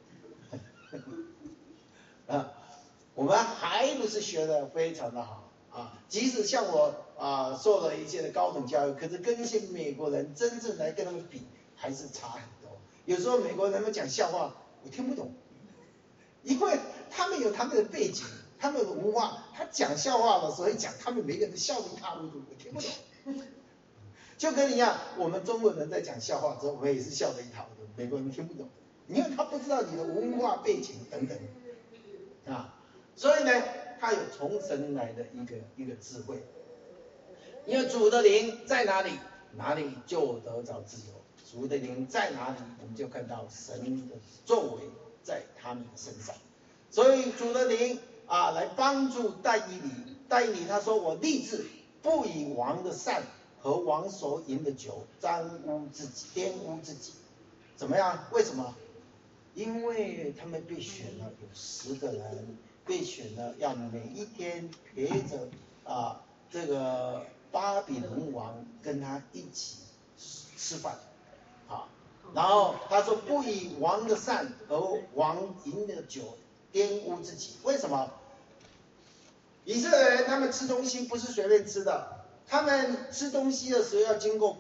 有？啊，我们还不是学得非常的好啊！即使像我啊，受了一些的高等教育，可是跟一些美国人真正来跟他们比，还是差很多。有时候美国人们讲笑话，我听不懂，因为他们有他们的背景，他们的文化，他讲笑话的时候一讲，他们每个人笑得一塌糊涂，我听不懂。就跟一样，我们中国人在讲笑话之后，我们也是笑得一塌糊涂，美国人听不懂，因为他不知道你的文化背景等等啊，所以呢，他有从神来的一个一个智慧。因为主的灵在哪里，哪里就得着自由；主的灵在哪里，我们就看到神的作为在他们的身上。所以主的灵啊，来帮助但以理。但以理他说：“我立志不以王的善和王所饮的酒沾污自己，玷污自己。”怎么样？为什么？因为他们被选了，有十个人被选了，要每一天陪着啊这个巴比伦王跟他一起吃饭，啊，然后他说不以王的善和王饮的酒玷污自己。为什么？以色列人他们吃东西不是随便吃的，他们吃东西的时候要经过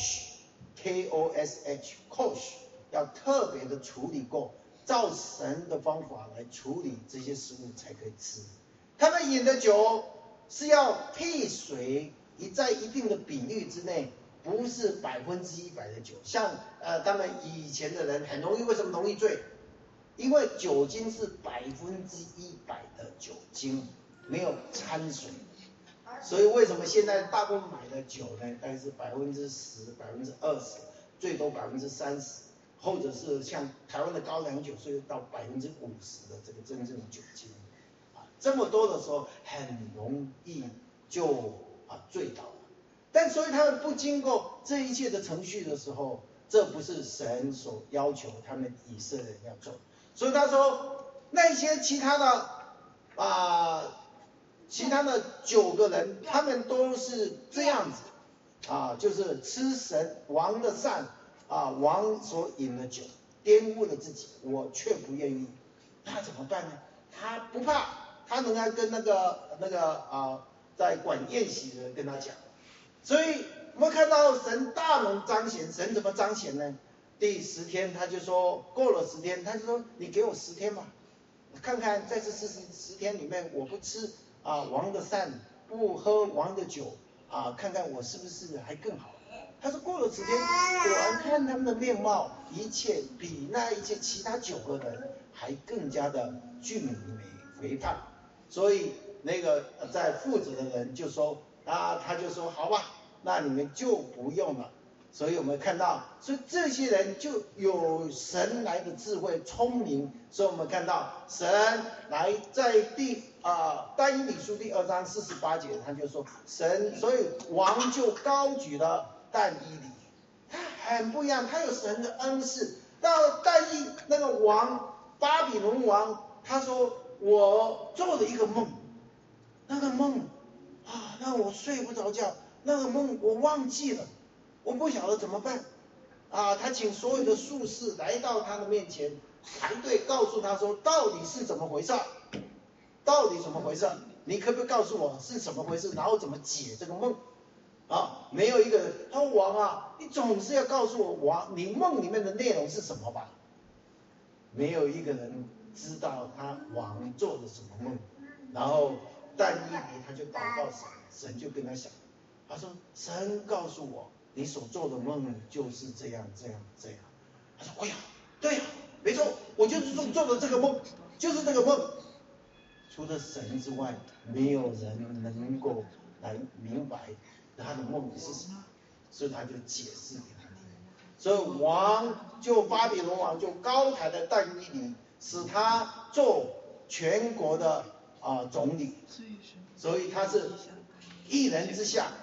kosh，K O S H，kosh。要特别的处理过，照神的方法来处理这些食物才可以吃。他们饮的酒是要配水，在一定的比率之内，不是百分之一百的酒。像呃，他们以前的人很容易，为什么容易醉？因为酒精是百分之一百的酒精，没有掺水。所以为什么现在大部分买的酒呢，大概是百分之十、百分之二十，最多百分之三十。或者是像台湾的高粱酒，所以到百分之五十的这个真正的酒精，啊，这么多的时候很容易就啊醉倒了。但所以他们不经过这一切的程序的时候，这不是神所要求他们以色列人要做。所以他说那些其他的啊，其他的九个人，他们都是这样子啊，就是吃神王的善。啊，王所饮的酒玷污了自己，我却不愿意，那怎么办呢？他不怕，他能够跟那个那个啊，在管宴席的人跟他讲。所以我们看到神大能彰显，神怎么彰显呢？第十天他就说，过了十天，他就说你给我十天吧，看看在这十十天里面，我不吃啊王的善，不喝王的酒啊，看看我是不是还更好。他说过了十天，果然看他们的面貌，一切比那一些其他九个人还更加的俊美肥胖。所以那个在负责的人就说啊，他就说好吧，那你们就不用了。所以我们看到，所以这些人就有神来的智慧、聪明。所以我们看到神来在第啊但以理书第二章四十八节，他就说神，所以王就高举了但以理，他很不一样，他有神的恩赐。到但以那个王巴比伦王，他说我做了一个梦，那个梦啊让我睡不着觉，那个梦我忘记了，我不晓得怎么办啊。他请所有的术士来到他的面前排队，告诉他说到底是怎么回事，到底怎么回事？你可不可以告诉我是怎么回事，然后怎么解这个梦？啊，没有一个人，他说王啊，你总是要告诉我王，你梦里面的内容是什么吧？没有一个人知道他王做了什么梦。然后但以理他就祷告神，神就跟他讲，他说神告诉我，你所做的梦就是这样这样这样。他说哎呀，对呀，没错，我就是做做的这个梦，就是这个梦。除了神之外，没有人能够来明白他的梦是什么，所以他就解释给他听。所以王就巴比伦王就高抬了但以理，使他做全国的啊、呃、总理，所以他是一人之下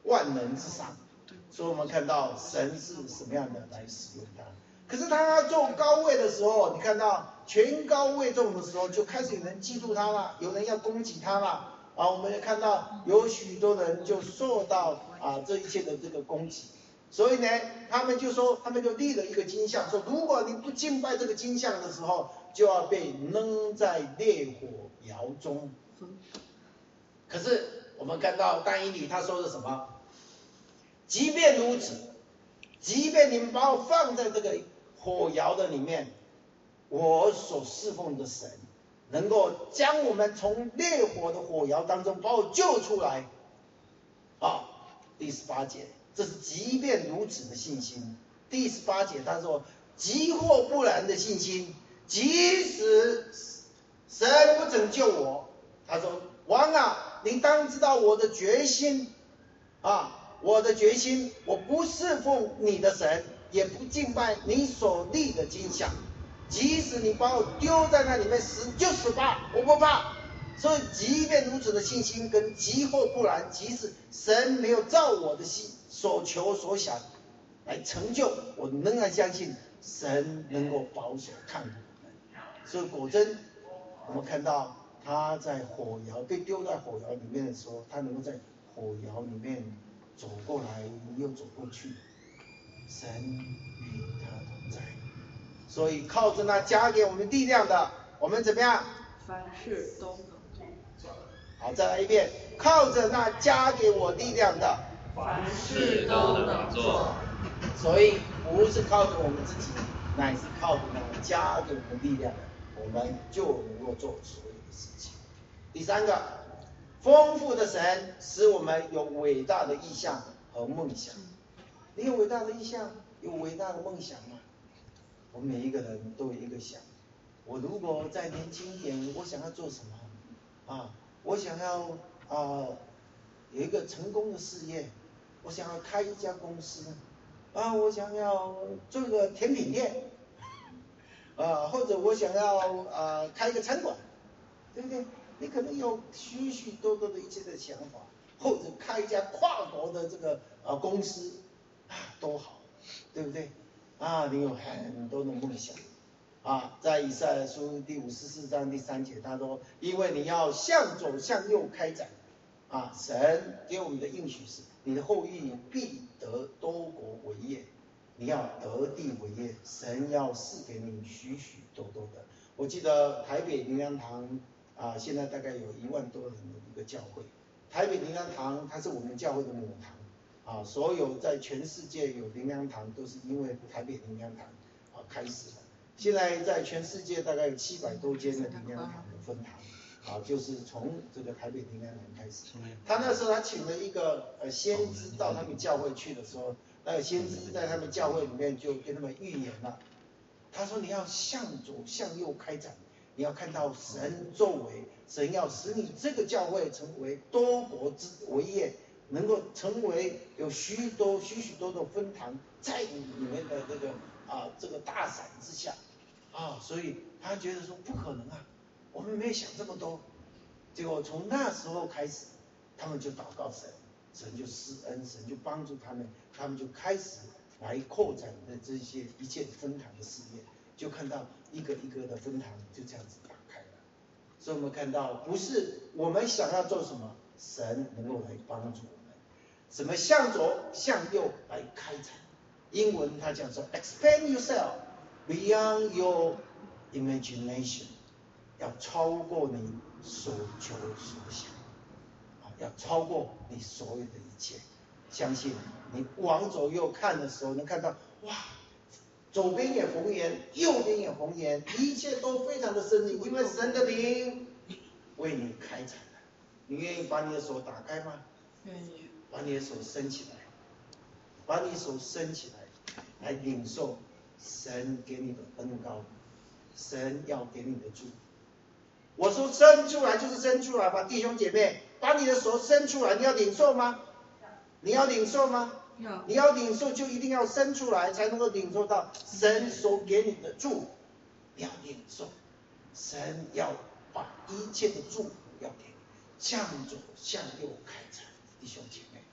万能之上，所以我们看到神是什么样的来使用它。可是当他坐高位的时候，你看到权高位重的时候，就开始有人嫉妒他了，有人要攻击他了。啊，我们也看到有许多人就受到啊这一切的这个攻击，所以呢，他们就说，他们就立了一个金像，说如果你不敬拜这个金像的时候，就要被扔在烈火窑中。可是我们看到但以理他说的什么？即便如此，即便你们把我放在这个火窑的里面，我所侍奉的神能够将我们从烈火的火窑当中把我救出来。啊，第十八节，这是即便如此的信心。第十八节他说，即或不然的信心，即使神不拯救我，他说，王啊，你当知道我的决心啊，我的决心，我不侍奉你的神，也不敬拜你所立的金像。即使你把我丢在那里面死就死吧，我不怕。所以即便如此的信心跟即或不然，即使神没有照我的心所求所想来成就，我仍然相信神能够保守看顾我们。所以果真我们看到他在火窑被丢在火窑里面的时候，他能够在火窑里面走过来又走过去，神与他同在。所以靠着那加给我们力量的，我们怎么样？ 凡事都能做。 好，再来一遍，靠着那加给我力量的， 凡事都能做。 所以不是靠着我们自己，乃是靠着那加给我们力量的，我们就能够做所有的事情。第三个，丰富的神使我们有伟大的意向和梦想。你有伟大的意向，有伟大的梦想吗？我们每一个人都有一个想，我如果再年轻一点，我想要做什么啊？我想要啊、呃、有一个成功的事业，我想要开一家公司啊，我想要做个甜品店啊，或者我想要啊、呃、开一个餐馆，对不对？你可能有许许多多的一切的想法，或者开一家跨国的这个啊公司啊，都好，对不对？啊，你有很多的梦想啊，在以赛亚书第五十四章第三节，他说：“因为你要向左向右开展，啊，神给我们的应许是，你的后裔必得多国为业，你要得地为业，神要赐给你许许多多的。”我记得台北灵粮堂啊，现在大概有一万多人的一个教会。台北灵粮堂它是我们教会的母堂。啊，所有在全世界有灵粮堂都是因为台北灵粮堂啊开始的。现在在全世界大概有七百多间的灵粮堂的分堂，啊，就是从这个台北灵粮堂开始。他那时候他请了一个呃先知到他们教会去的时候，那个先知在他们教会里面就跟他们预言了，他说你要向左向右开展，你要看到神作为，神要使你这个教会成为多国之为业。能够成为有许多许许多的分堂在你们的这个啊这个大伞之下啊，所以他觉得说不可能啊，我们没有想这么多。结果从那时候开始，他们就祷告神，神就施恩，神就帮助他们，他们就开始来扩展的这些一切分堂的事业，就看到一个一个的分堂就这样子打开了。所以我们看到不是我们想要做什么，神能够来帮助我们。什么向左向右来开展？英文它讲说 expand yourself beyond your imagination， 要超过你所求所想，啊，要超过你所有的一切。相信你往左右看的时候，能看到哇，左边也红颜，右边也红颜，一切都非常的生命，因为神的灵为你开展了。你愿意把你的手打开吗？ 愿意。 把你的手伸起来，把你手伸起来，来领受神给你的恩膏，神要给你的祝福。我说伸出来就是伸出来吧，弟兄姐妹，把你的手伸出来，你要领受吗？你要领受吗？你要领受就一定要伸出来，才能够领受到神所给你的祝福。要领受，神要把一切的祝福要给你，向左向右开展。弟兄姐妹，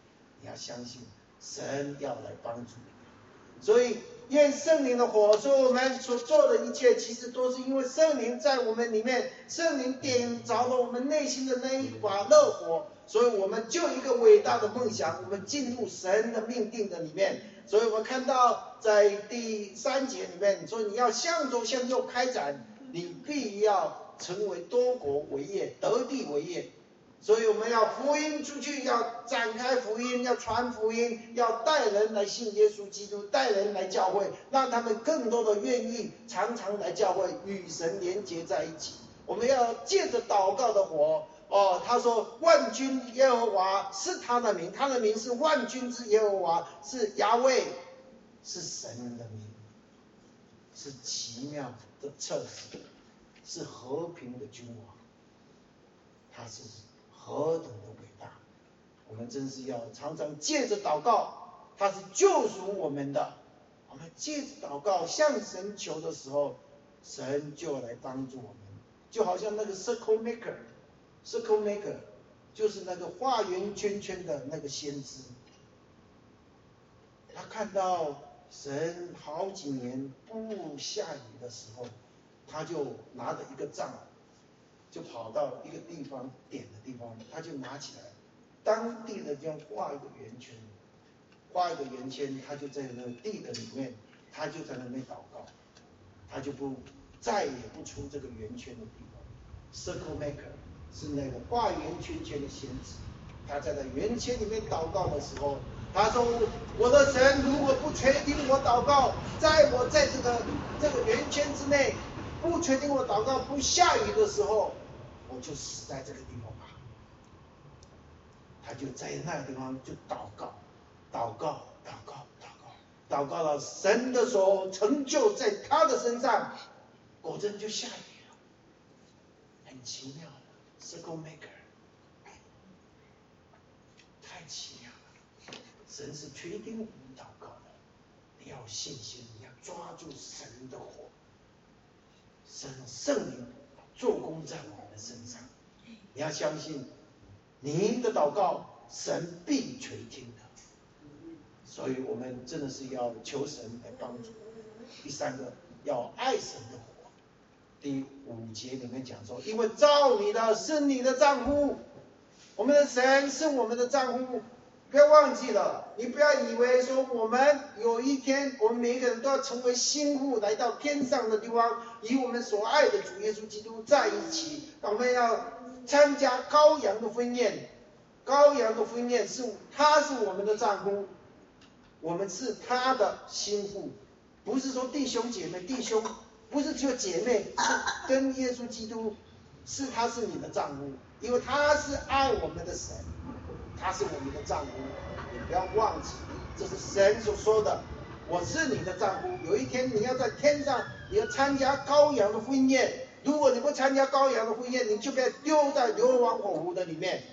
你要相信神要来帮助你。所以愿圣灵的火，说我们所做的一切，其实都是因为圣灵在我们里面，圣灵点着了我们内心的那一把热火，所以我们就一个伟大的梦想，我们进入神的命定的里面。所以我们看到在第三节里面说，你要向左向右开展，你必要成为多国为业，得地为业。所以我们要福音出去，要展开福音，要传福音，要带人来信耶稣基督，带人来教会，让他们更多的愿意常常来教会，与神连结在一起。我们要借着祷告的火，哦，他说万军耶和华是他的名，他的名是万军之耶和华，是雅卫，是神的名，是奇妙的策士，是和平的君王，他是何等的伟大！我们真是要常常借着祷告，他是救赎我们的。我们借着祷告向神求的时候，神就来帮助我们。就好像那个 circle maker，circle maker 就是那个画圆圈圈的那个先知，他看到神好几年不下雨的时候，他就拿着一个杖，就跑到一个地方点的地方，他就拿起来，当地的这样画一个圆圈，画一个圆圈，他就在那个地的里面，他就在那边祷告，他就不再也不出这个圆圈的地方。Circle maker 是那个画圆圈圈的先知，他在那圆圈里面祷告的时候，他说：“我的神如果不垂听我祷告，在我在这个这个圆圈之内，不垂听我祷告，不下雨的时候，我就死在这个地方吧。”他就在那个地方就祷告，祷告，祷告，祷告，祷告了，神的手成就在他的身上，果真就下雨了，很奇妙的 circle maker， 太奇妙了。神是垂听我们祷告的，你要有信心，你要抓住神的火，神圣灵做工在我们的身上，你要相信你的祷告神必垂听的。所以我们真的是要求神来帮助。第三个，要爱神的火。第五节里面讲说，因为造你的是你的丈夫，我们的神是我们的丈夫。不要忘记了，你不要以为说我们有一天，我们每一个人都要成为新妇，来到天上的地方，与我们所爱的主耶稣基督在一起。我们要参加羔羊的婚宴，羔羊的婚宴是他是我们的丈夫，我们是他的新妇。不是说弟兄姐妹，弟兄不是只有姐妹，是跟耶稣基督，是他是你的丈夫，因为他是爱我们的神，他是我们的丈夫。你不要忘记，这是神所说的，我是你的丈夫。有一天你要在天上，你要参加羔羊的婚宴，如果你不参加羔羊的婚宴，你就被丢在硫磺火湖的里面，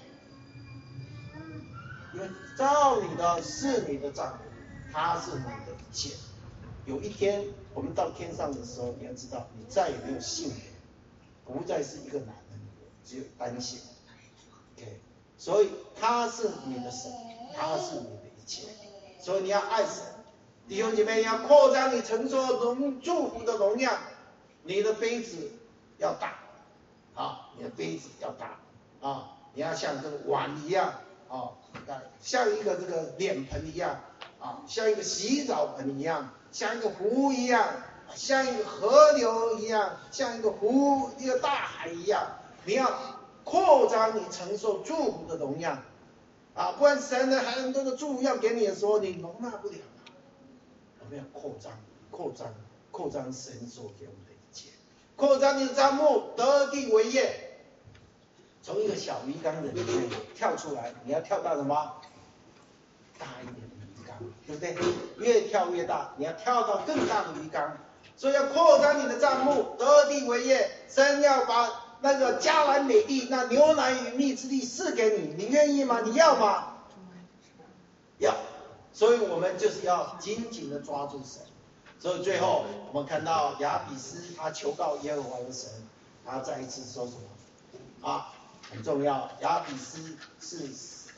因为造你的是你的丈夫，他是你的一切。有一天我们到天上的时候，你要知道，你再也没有性别，不再是一个男人，只有单性。OK， 所以他是你的神，他是你的一切，所以你要爱神。弟兄姐妹，要扩张你承受荣祝福的容量，你的杯子要大啊，你的杯子要大啊，你要像这个碗一样啊，像一个这个脸盆一样啊，像一个洗澡盆一样，像一个湖一样，像一个河流一样，像一个湖一个大海一样，你要扩张你承受祝福的容量啊，不然神的很多的祝福要给你的时候，你容纳不了。我们要扩张，扩张，扩张神所给我们的一切，扩张你的帐幕，得地为业。从一个小鱼缸的里面跳出来，你要跳到什么？大一点的鱼缸，对不对？越跳越大，你要跳到更大的鱼缸。所以要扩张你的帐幕，得地为业。神要把那个迦南美地，那牛奶与蜜之地赐给你，你愿意吗？你要吗？要。所以我们就是要紧紧的抓住神。所以最后我们看到亚比斯他求告耶和华的神，他再一次说什么啊？很重要，亚比斯是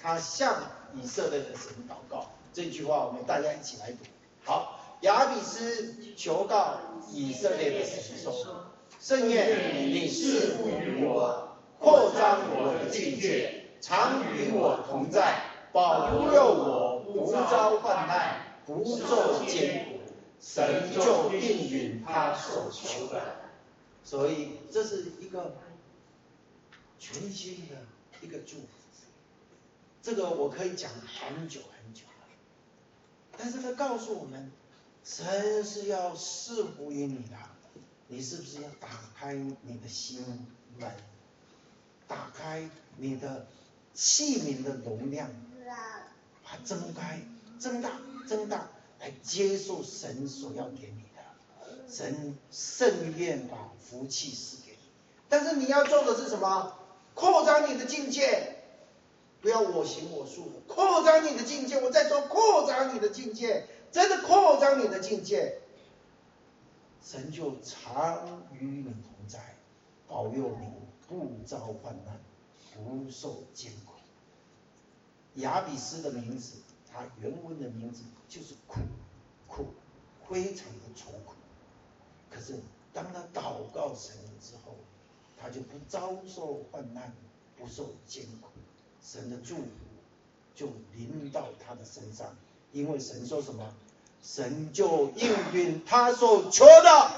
他向以色列的神祷告。这句话我们大家一起来读。好，亚比斯求告以色列的神说：圣愿你赐福于我，扩张我的境界，常与我同在，保佑我不遭患难，不受艰苦。神就应允他所求的。所以这是一个全新的一个祝福。这个我可以讲很久很久了，但是他告诉我们，神是要赐福于你的，你是不是要打开你的心门，打开你的器皿的容量，把它增开、增大、增大，来接受神所要给你的。神甚愿把福气赐给你，但是你要做的是什么？扩张你的境界。不要我行我素，扩张你的境界。我在说扩张你的境界，真的扩张你的境界，神就常与你同在，保佑你不遭患难，不受艰苦。亚比斯的名字，他原文的名字就是苦，苦，非常的愁苦。可是当他祷告神了之后，他就不遭受患难，不受艰苦。神的祝福就临到他的身上，因为神说什么？神就应允他所求的。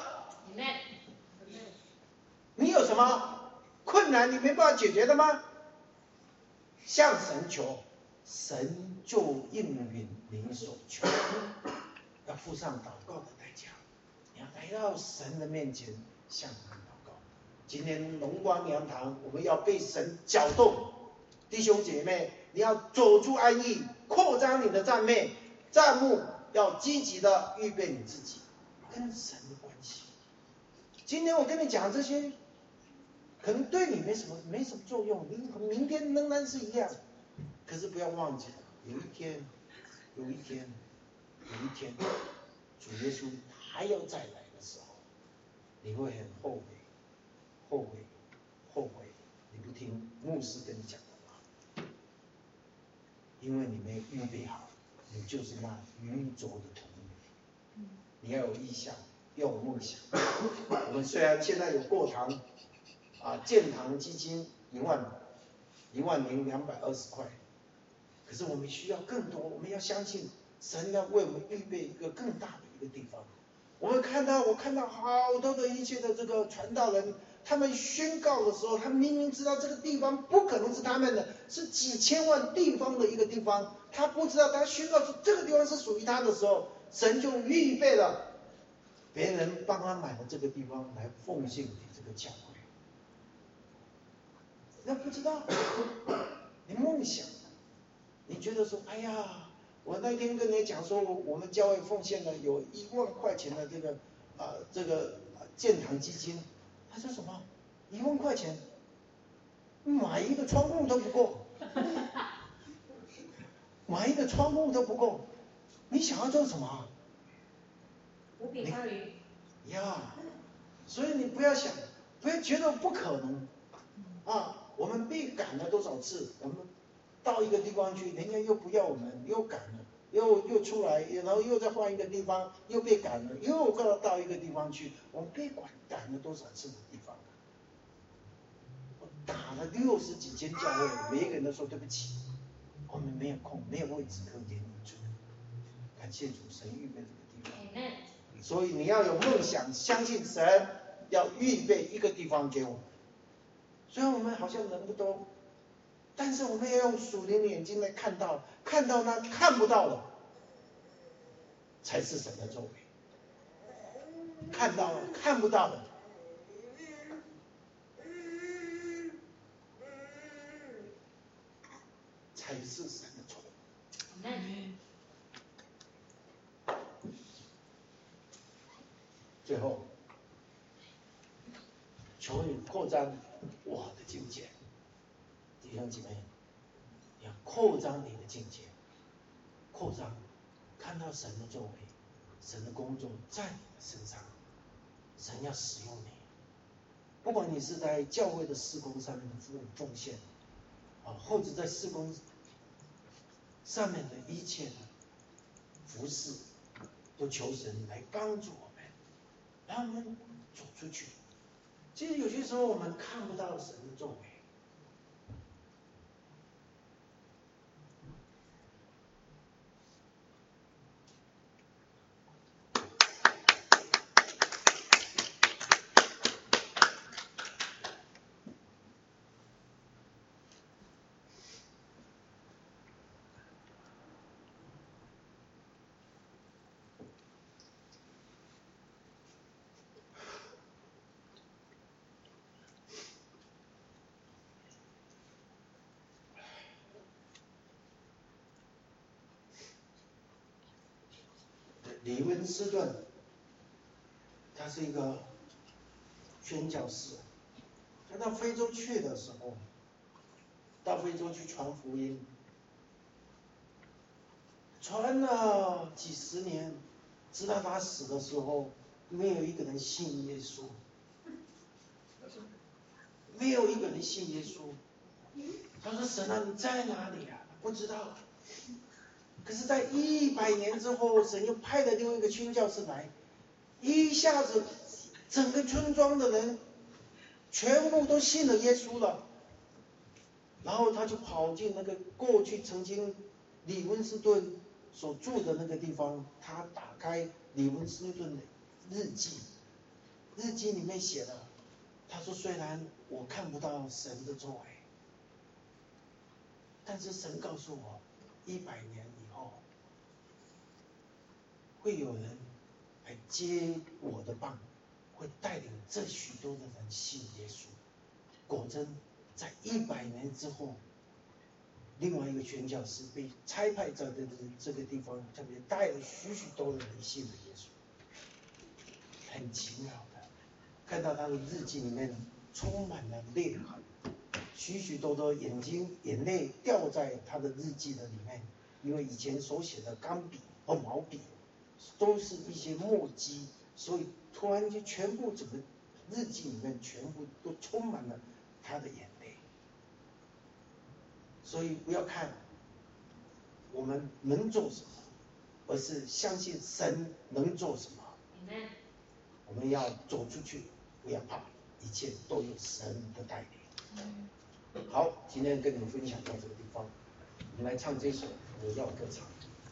你有什么困难你没办法解决的吗？向神求，神就应允你所求。要付上祷告的代价，你要来到神的面前向他祷告。今天龙光娘堂，我们要被神搅动。弟兄姐妹，你要走出安逸，扩张你的赞美赞目，要积极的预备你自己跟神的关系。今天我跟你讲这些，可能对你没什么没什么作用，明天仍然是一样。可是不要忘记，有一天，有一天，有一天，主耶稣还要再来的时候，你会很后悔，后悔，后悔，你不听牧师跟你讲。因为你没预备好，你就是那愚拙的童女。你要有意向，要有梦想。我们虽然现在有过堂啊，建堂基金一万一万零两百二十块，可是我们需要更多。我们要相信神要为我们预备一个更大的一个地方。我们看到，我看到好多的一切的这个传道人。他们宣告的时候，他们明明知道这个地方不可能是他们的，是几千万地方的一个地方。他不知道，他宣告出这个地方是属于他的时候，神就预备了别人帮他买了这个地方来奉献给这个教会。那不知道，你梦想，你觉得说，哎呀，我那天跟你讲说，我们教会奉献了有一万块钱的这个啊、呃、这个建堂基金。他说什么？一万块钱，买一个窗户都不够，买一个窗户都不够。你想要做什么？ 无比花鱼。 呀，所以你不要想，不要觉得不可能啊！我们被赶了多少次？我们到一个地方去，人家又不要我们，又赶了，又又出来，然后又再换一个地方，又被赶了，又到到一个地方去，我们被赶赶了多少次的地方？我打了六十几间教会，每一个人都说对不起，我们没有空，没有位置可以给你住。感谢主，神预备这个地方。所以你要有梦想，相信神要预备一个地方给我们。虽然我们好像人不多，但是我们要用属灵的眼睛来看到，看到那看不到的，才是神的作为。看到了看不到的，才是神的作为。最后，求你扩张我的境界，弟兄姐妹，你要扩张你的境界，扩张，看到神的作为，神的工作在你的身上，神要使用你。不管你是在教会的事工上面的奉奉献，啊，或者在事工上面的一切的服侍，都求神来帮助我们，让我们走出去。其实有些时候我们看不到神的作为。李温斯顿，他是一个宣教士。他到非洲去的时候，到非洲去传福音，传了几十年，直到他死的时候，没有一个人信耶稣，没有一个人信耶稣。他说：“神啊，你在哪里啊？”不知道。可是，在一百年之后，神又派了另外一个宣教士来，一下子整个村庄的人全部都信了耶稣了。然后他就跑进那个过去曾经李温斯顿所住的那个地方，他打开李温斯顿的日记，日记里面写了，他说：“虽然我看不到神的作为，但是神告诉我，一百年以后，会有人来接我的棒，会带领这许多的人信耶稣。”果真，在一百年之后，另外一个宣教士被差派在这个这个地方，特别带了许许多的人信了耶稣。很奇妙的，看到他的日记里面充满了裂痕，许许多多眼睛眼泪掉在他的日记的里面，因为以前手写的钢笔和毛笔都是一些墨迹，所以突然间全部整个日记里面全部都充满了他的眼泪。所以不要看我们能做什么，而是相信神能做什么。我们要走出去，不要怕，一切都有神的带领。好，今天跟你们分享到这个地方，我们来唱这首《我要歌唱》。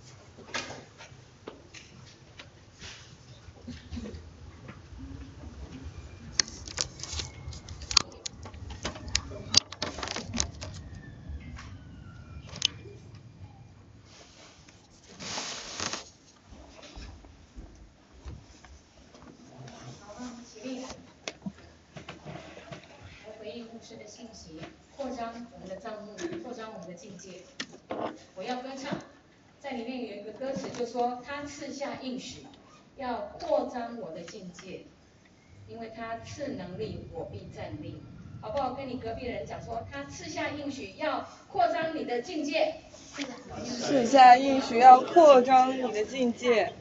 的信息，扩张我们的账目，扩张我们的境界。我要歌唱，在里面有一个歌词就说他赐下应许，要扩张我的境界，因为他赐能力，我必站立。好不好？跟你隔壁的人讲说，他赐下应许，要扩张你的境界。 赐下应许，要扩张你的境界。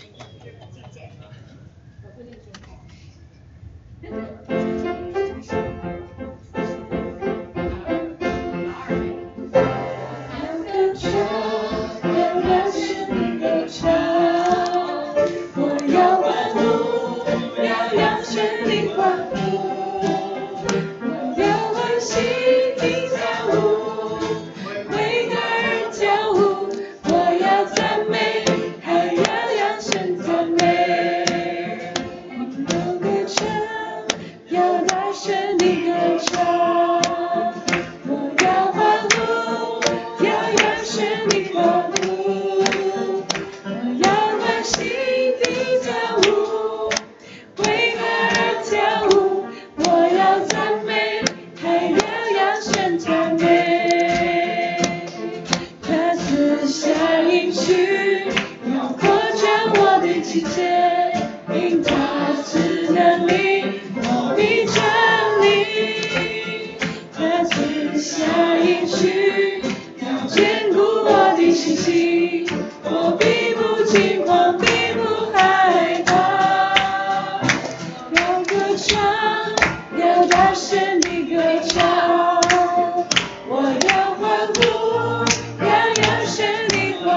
我要欢呼，要扬声的欢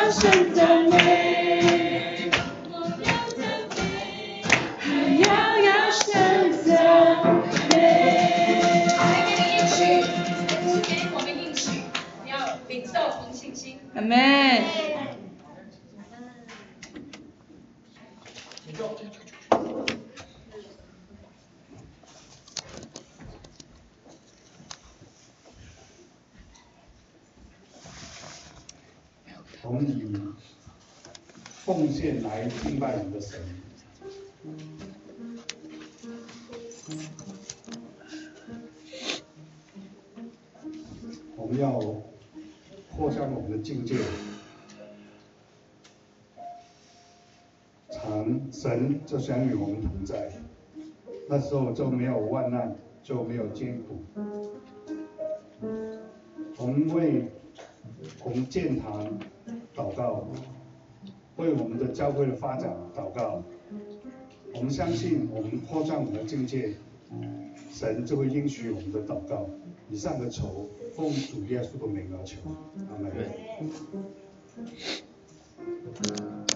神赞美，要要神赞美。 来给你应许，是给我们应许，要领受同信心。 阿门。 请坐。 我们以奉献来敬拜我们的神。我们要扩张我们的境界，常神就想与我们同在。那时候就没有万难，就没有艰苦。我们为我们建堂祷告，为我们的教会的发展祷告。我们相信，我们扩张我们的境界，神就会应许我们的祷告。以上的求，奉主耶稣的名而求，阿门。